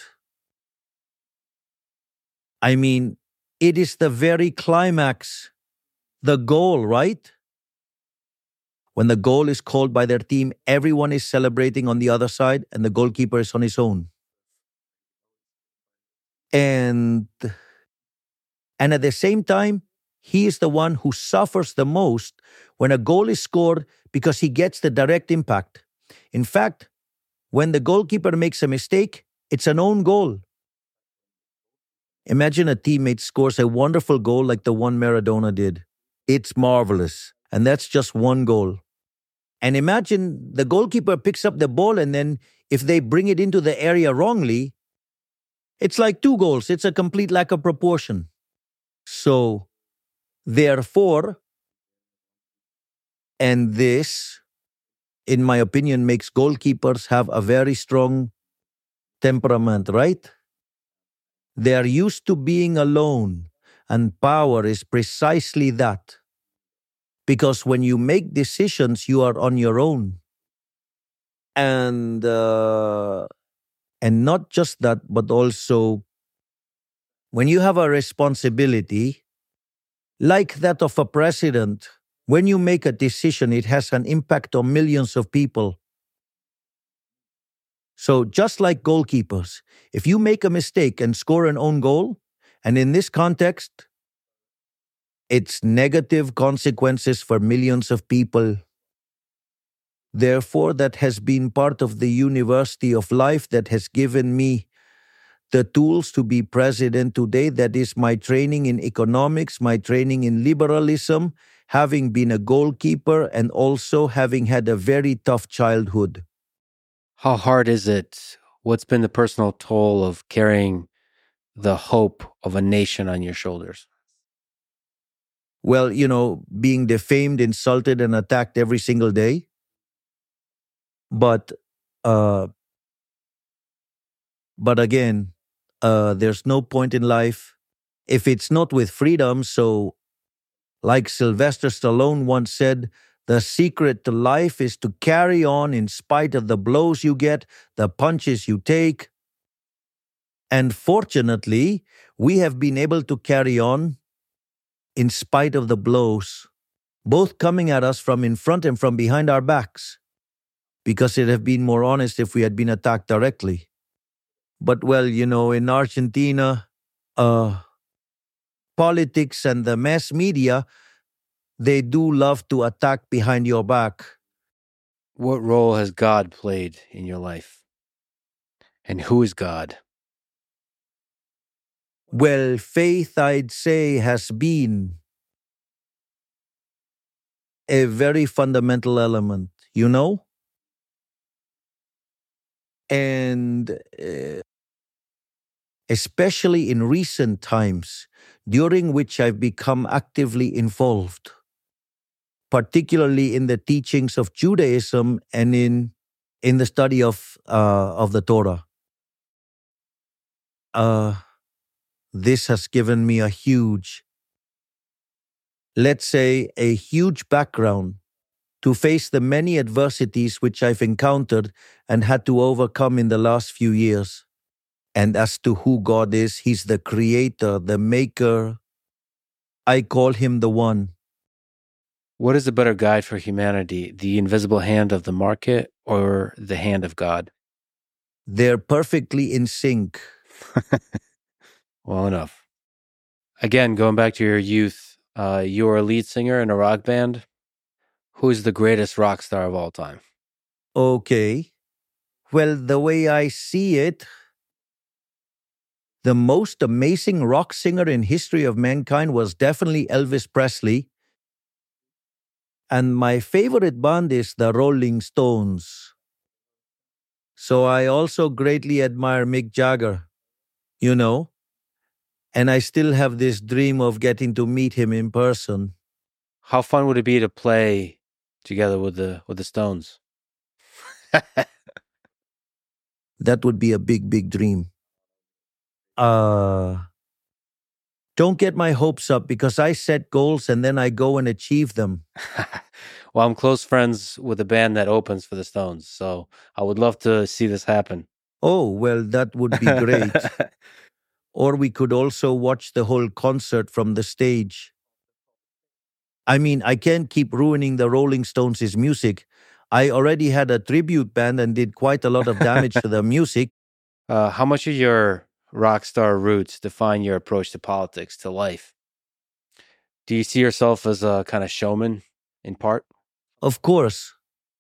it is the very climax, the goal, right? When the goal is called by their team, everyone is celebrating on the other side and the goalkeeper is on his own. And at the same time, he is the one who suffers the most when a goal is scored because he gets the direct impact. In fact, when the goalkeeper makes a mistake, it's an own goal. Imagine a teammate scores a wonderful goal like the one Maradona did. It's marvelous. And that's just one goal. And imagine the goalkeeper picks up the ball and then if they bring it into the area wrongly, it's like two goals. It's a complete lack of proportion. So, therefore, and this, in my opinion, makes goalkeepers have a very strong temperament, right? They are used to being alone, and power is precisely that. Because when you make decisions, you are on your own. And not just that, but also when you have a responsibility, like that of a president, when you make a decision, it has an impact on millions of people. So just like goalkeepers, if you make a mistake and score an own goal, and in this context, it's negative consequences for millions of people. Therefore, that has been part of the university of life that has given me the tools to be president today. That is my training in economics, my training in liberalism, having been a goalkeeper, and also having had a very tough childhood. How hard is it? What's been the personal toll of carrying the hope of a nation on your shoulders? Well, being defamed, insulted, and attacked every single day. But uh, again, there's no point in life if it's not with freedom. So, like Sylvester Stallone once said, the secret to life is to carry on in spite of the blows you get, the punches you take. And fortunately, we have been able to carry on in spite of the blows, both coming at us from in front and from behind our backs, because it'd have been more honest if we had been attacked directly. But well, in Argentina, politics and the mass media, they do love to attack behind your back. What role has God played in your life? And who is God? Well, faith, I'd say, has been a very fundamental element, you know? And especially in recent times, during which I've become actively involved, particularly in the teachings of Judaism and in the study of the Torah. Uh, this has given me a huge, let's say, a huge background to face the many adversities which I've encountered and had to overcome in the last few years. And as to who God is, He's the creator, the maker. I call Him the One. What is a better guide for humanity, the invisible hand of the market or the hand of God? They're perfectly in sync. Well enough. Again, going back to your youth, you were a lead singer in a rock band. Who's the greatest rock star of all time? Okay. Well, the way I see it, the most amazing rock singer in history of mankind was definitely Elvis Presley. And my favorite band is the Rolling Stones. So I also greatly admire Mick Jagger, you know, and I still have this dream of getting to meet him in person. How fun would it be to play together with the Stones? That would be a big, big dream. Don't get my hopes up because I set goals and then I go and achieve them. Well, I'm close friends with the band that opens for the Stones, so I would love to see this happen. Oh, well, that would be great. Or we could also watch the whole concert from the stage. I mean, I can't keep ruining the Rolling Stones' music. I already had a tribute band and did quite a lot of damage to the music. How much of your rock star roots define your approach to politics, to life? Do you see yourself as a kind of showman in part? Of course.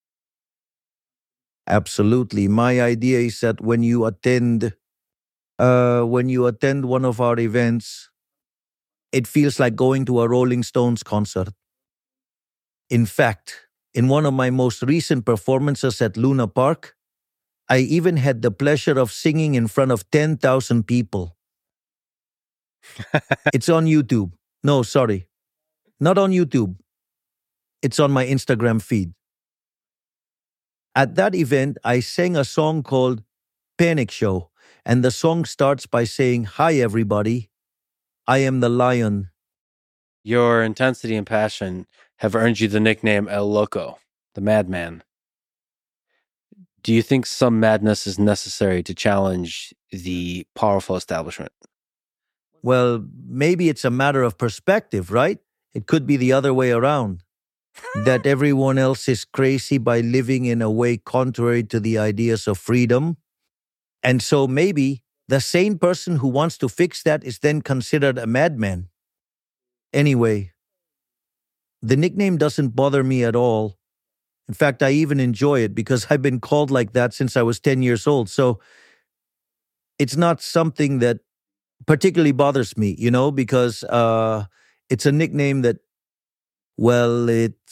Absolutely. My idea is that when you attend one of our events, it feels like going to a Rolling Stones concert. In fact, in one of my most recent performances at Luna Park, I even had the pleasure of singing in front of 10,000 people. It's on YouTube. No, sorry. Not on YouTube. It's on my Instagram feed. At that event, I sang a song called Panic Show, and the song starts by saying, "Hi, everybody. I am the lion." Your intensity and passion have earned you the nickname El Loco, the madman. Do you think some madness is necessary to challenge the powerful establishment? Well, maybe it's a matter of perspective, right? It could be the other way around. That everyone else is crazy by living in a way contrary to the ideas of freedom. And so maybe the sane person who wants to fix that is then considered a madman. Anyway, the nickname doesn't bother me at all. In fact, I even enjoy it because I've been called like that since I was 10 years old. So it's not something that particularly bothers me, because it's a nickname that, well,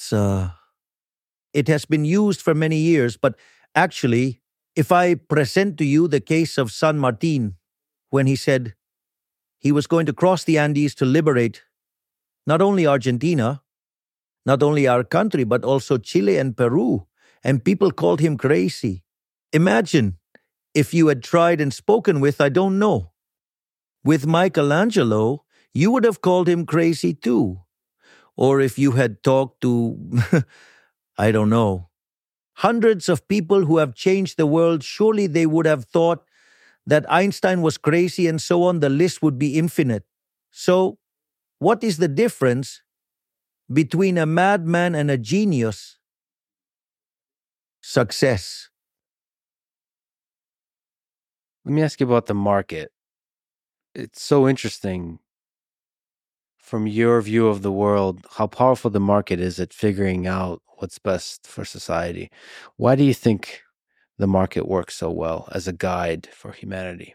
it has been used for many years. But actually, if I present to you the case of San Martin, when he said he was going to cross the Andes to liberate not only Argentina, not only our country, but also Chile and Peru, and people called him crazy. Imagine if you had tried and spoken with, I don't know, with Michelangelo, you would have called him crazy too. Or if you had talked to, I don't know, hundreds of people who have changed the world, surely they would have thought that Einstein was crazy and so on. The list would be infinite. So, what is the difference between a madman and a genius? Success. Let me ask you about the market. It's so interesting from your view of the world, how powerful the market is at figuring out what's best for society. Why do you think the market works so well as a guide for humanity?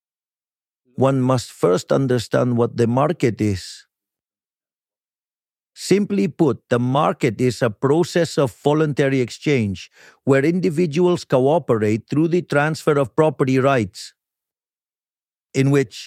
One must first understand what the market is. Simply put, the market is a process of voluntary exchange where individuals cooperate through the transfer of property rights, in which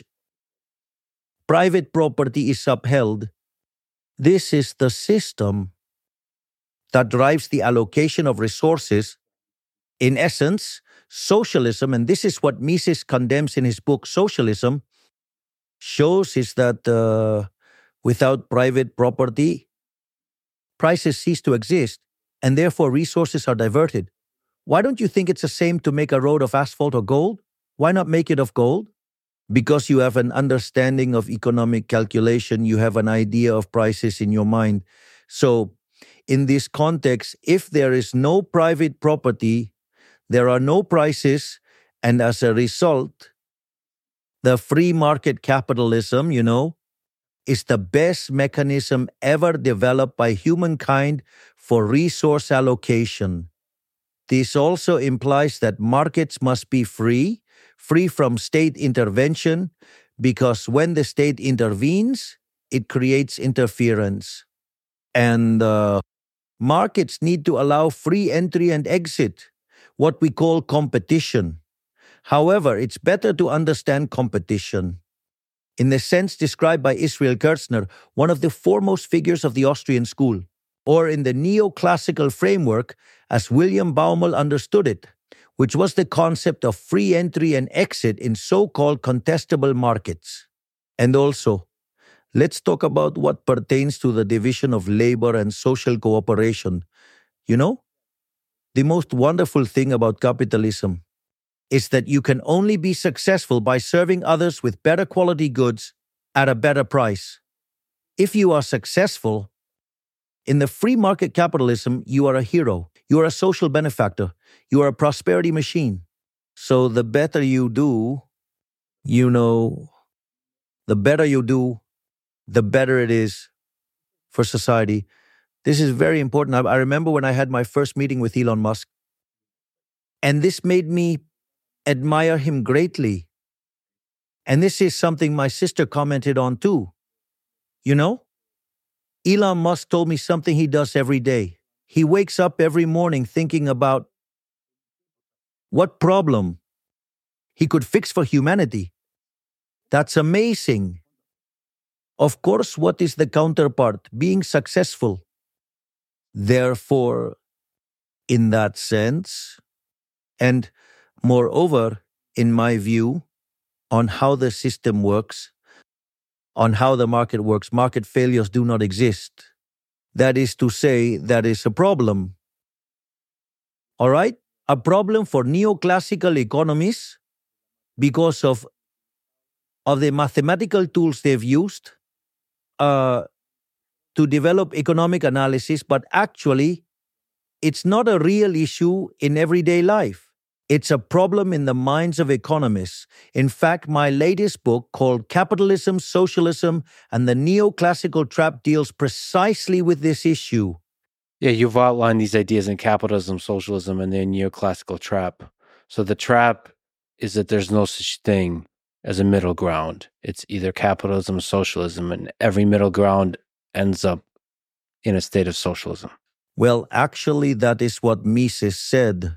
private property is upheld. This is the system that drives the allocation of resources. In essence, socialism, and this is what Mises condemns in his book Socialism, shows is that without private property, prices cease to exist, and therefore resources are diverted. Why don't you think it's the same to make a road of asphalt or gold? Why not make it of gold? Because you have an understanding of economic calculation, you have an idea of prices in your mind. So, in this context, if there is no private property, there are no prices, and as a result, the free market capitalism, is the best mechanism ever developed by humankind for resource allocation. This also implies that markets must be free from state intervention, because when the state intervenes, it creates interference. And markets need to allow free entry and exit, what we call competition. However, it's better to understand competition in the sense described by Israel Kirzner, one of the foremost figures of the Austrian school, or in the neoclassical framework as William Baumol understood it, which was the concept of free entry and exit in so-called contestable markets. And also, let's talk about what pertains to the division of labor and social cooperation. The most wonderful thing about capitalism is that you can only be successful by serving others with better quality goods at a better price. If you are successful in the free market capitalism, you are a hero. You are a social benefactor. You are a prosperity machine. So the better you do, the better it is for society. This is very important. I remember when I had my first meeting with Elon Musk, and this made me admire him greatly. And this is something my sister commented on too. Elon Musk told me something he does every day. He wakes up every morning thinking about what problem he could fix for humanity. That's amazing. Of course, what is the counterpart? Being successful. Therefore, in that sense, and moreover, in my view, on how the system works, on how the market works, market failures do not exist. That is to say, that is a problem. All right? A problem for neoclassical economists because of the mathematical tools they've used to develop economic analysis, but actually, it's not a real issue in everyday life. It's a problem in the minds of economists. In fact, my latest book called Capitalism, Socialism, and the Neoclassical Trap deals precisely with this issue. Yeah, you've outlined these ideas in Capitalism, Socialism, and the Neoclassical Trap. So the trap is that there's no such thing as a middle ground. It's either capitalism or socialism, and every middle ground ends up in a state of socialism. Well, actually, that is what Mises said.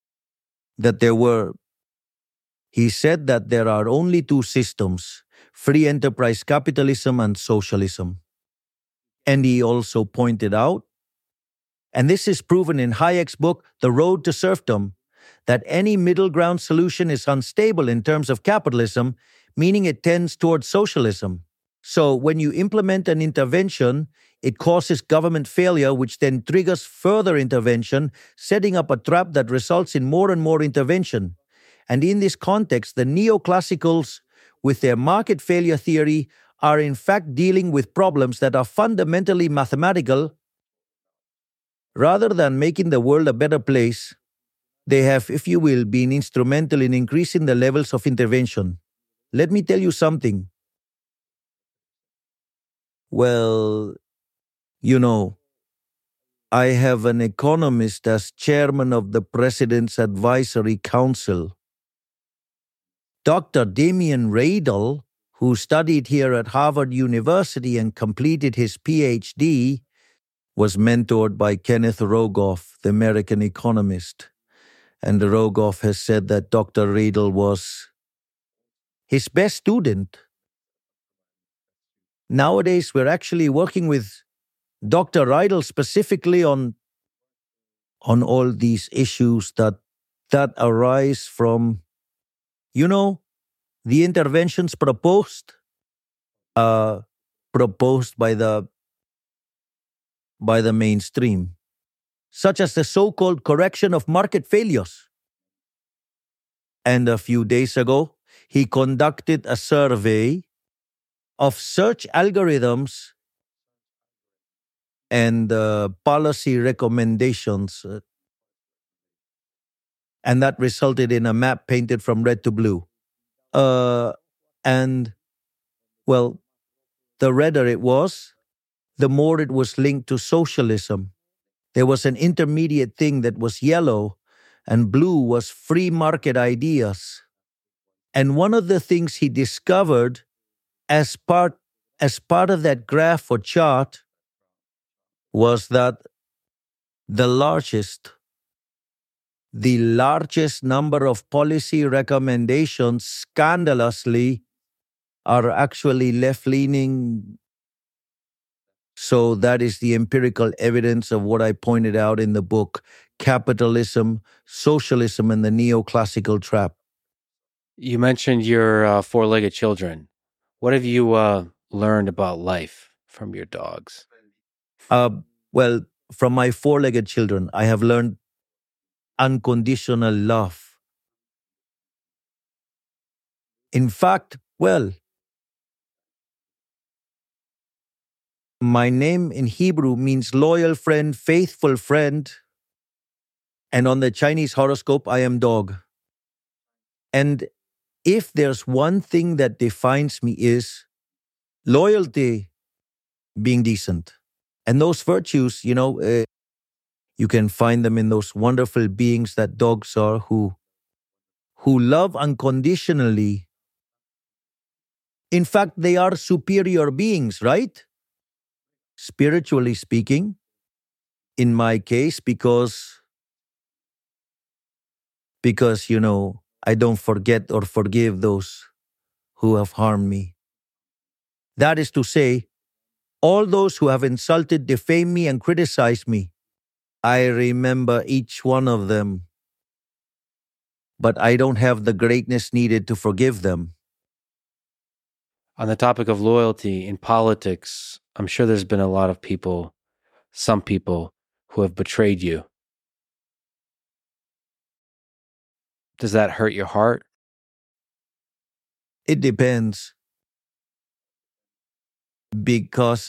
He said that there are only two systems, free enterprise capitalism and socialism. And he also pointed out, and this is proven in Hayek's book, The Road to Serfdom, that any middle ground solution is unstable in terms of capitalism, meaning it tends towards socialism. So when you implement an intervention, it causes government failure, which then triggers further intervention, setting up a trap that results in more and more intervention. And in this context, the neoclassicals, with their market failure theory, are in fact dealing with problems that are fundamentally mathematical. Rather than making the world a better place, they have, if you will, been instrumental in increasing the levels of intervention. Let me tell you something. Well, I have an economist as chairman of the President's Advisory Council. Dr. Damien Radel, who studied here at Harvard University and completed his PhD, was mentored by Kenneth Rogoff, the American economist. And Rogoff has said that Dr. Riedel was his best student. Nowadays, we're actually working with Dr. Riedel specifically on all these issues that arise from, the interventions proposed by the mainstream, such as the so-called correction of market failures. And a few days ago, he conducted a survey of search algorithms and policy recommendations. And that resulted in a map painted from red to blue. And, well, the redder it was, the more it was linked to socialism. There was an intermediate thing that was yellow, and blue was free market ideas. And one of the things he discovered as part of that graph or chart was that the largest number of policy recommendations, scandalously, are actually left-leaning. So that is the empirical evidence of what I pointed out in the book, Capitalism, Socialism, and the Neoclassical Trap. You mentioned your four-legged children. What have you learned about life from your dogs? Well, from my four-legged children, I have learned unconditional love. In fact, my name in Hebrew means loyal friend, faithful friend. And on the Chinese horoscope, I am dog. And if there's one thing that defines me is loyalty, being decent. And those virtues, you can find them in those wonderful beings that dogs are who love unconditionally. In fact, they are superior beings, right? Spiritually speaking, in my case, because I don't forget or forgive those who have harmed me. That is to say, all those who have insulted, defamed me, and criticized me, I remember each one of them. But I don't have the greatness needed to forgive them. On the topic of loyalty in politics, I'm sure there's been a lot of people, some people, who have betrayed you. Does that hurt your heart? It depends. Because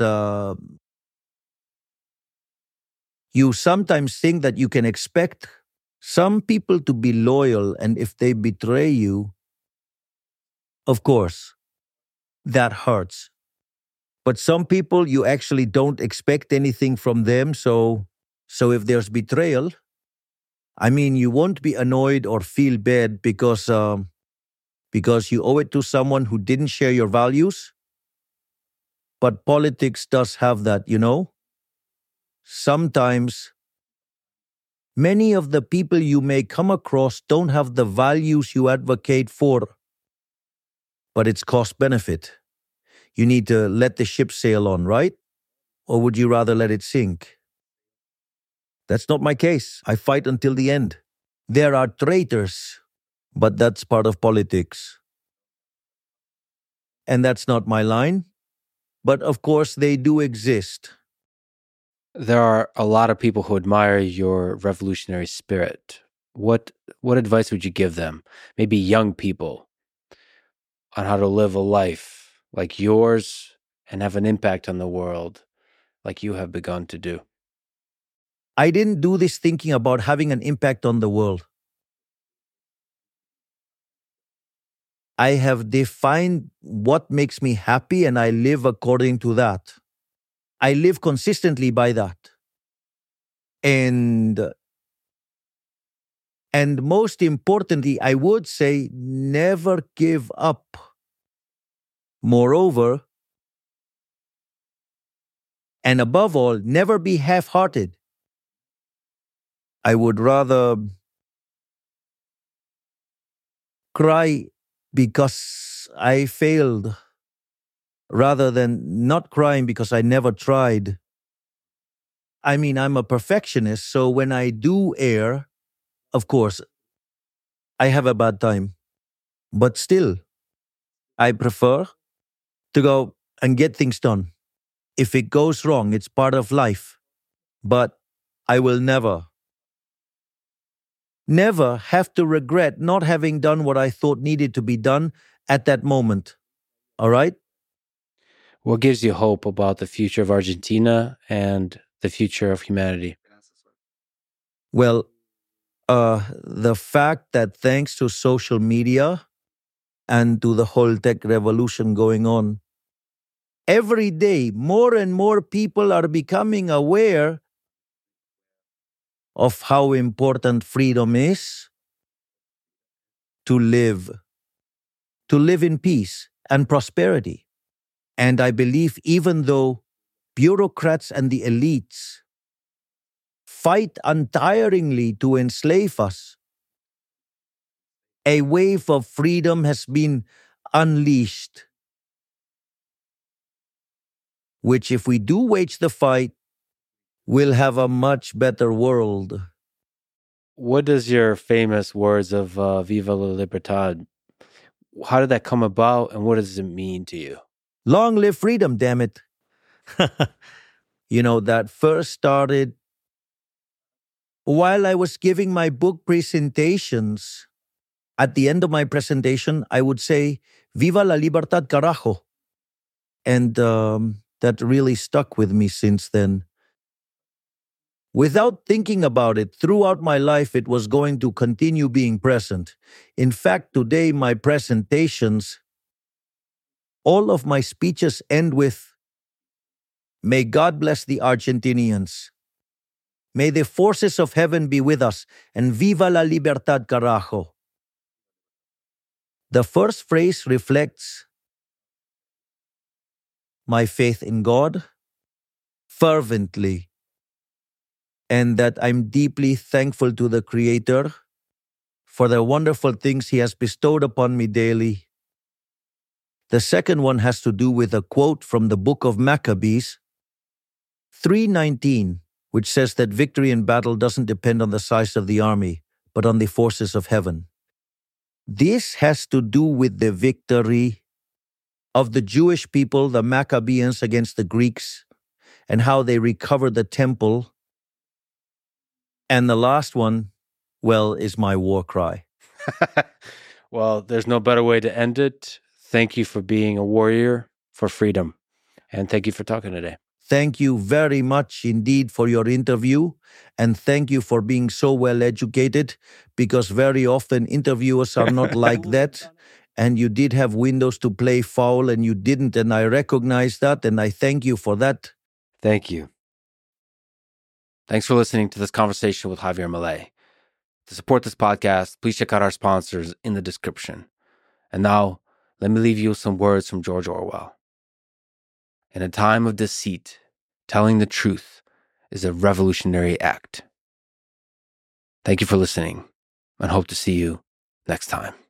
you sometimes think that you can expect some people to be loyal, and if they betray you, of course, that hurts. But some people, you actually don't expect anything from them, so if there's betrayal, you won't be annoyed or feel bad because you owe it to someone who didn't share your values. But politics does have that, Sometimes, many of the people you may come across don't have the values you advocate for, but it's cost-benefit. You need to let the ship sail on, right? Or would you rather let it sink? That's not my case. I fight until the end. There are traitors, but that's part of politics. And that's not my line. But of course, they do exist. There are a lot of people who admire your revolutionary spirit. What advice would you give them, maybe young people, on how to live a life like yours and have an impact on the world like you have begun to do? I didn't do this thinking about having an impact on the world. I have defined what makes me happy and I live according to that. I live consistently by that. And most importantly, I would say never give up. Moreover, and above all, never be half-hearted. I would rather cry because I failed rather than not crying because I never tried. I mean, I'm a perfectionist, so when I do err, of course, I have a bad time. But still, I prefer to go and get things done. If it goes wrong, it's part of life. But I will never have to regret not having done what I thought needed to be done at that moment. All right? What gives you hope about the future of Argentina and the future of humanity? Well, the fact that thanks to social media and to the whole tech revolution going on, every day more and more people are becoming aware of how important freedom is to live in peace and prosperity. And I believe even though bureaucrats and the elites fight untiringly to enslave us, a wave of freedom has been unleashed, which if we do wage the fight, will have a much better world. What does your famous words of Viva la Libertad, how did that come about and what does it mean to you? Long live freedom, damn it. That first started while I was giving my book presentations. At the end of my presentation, I would say, Viva la Libertad, carajo. And that really stuck with me since then. Without thinking about it, throughout my life, it was going to continue being present. In fact, today, my presentations, all of my speeches end with, may God bless the Argentinians. May the forces of heaven be with us, and viva la libertad, carajo. The first phrase reflects my faith in God fervently, and that I'm deeply thankful to the Creator for the wonderful things He has bestowed upon me daily. The second one has to do with a quote from the book of Maccabees 3:19, which says that victory in battle doesn't depend on the size of the army, but on the forces of heaven. This has to do with the victory of the Jewish people, the Maccabees, against the Greeks, and how they recovered the temple. And the last one, well, is my war cry. Well, there's no better way to end it. Thank you for being a warrior for freedom. And thank you for talking today. Thank you very much indeed for your interview. And thank you for being so well educated, because very often interviewers are not like that. And you did have windows to play foul and you didn't. And I recognize that. And I thank you for that. Thank you. Thanks for listening to this conversation with Javier Milei. To support this podcast, please check out our sponsors in the description. And now, let me leave you with some words from George Orwell. In a time of deceit, telling the truth is a revolutionary act. Thank you for listening, and hope to see you next time.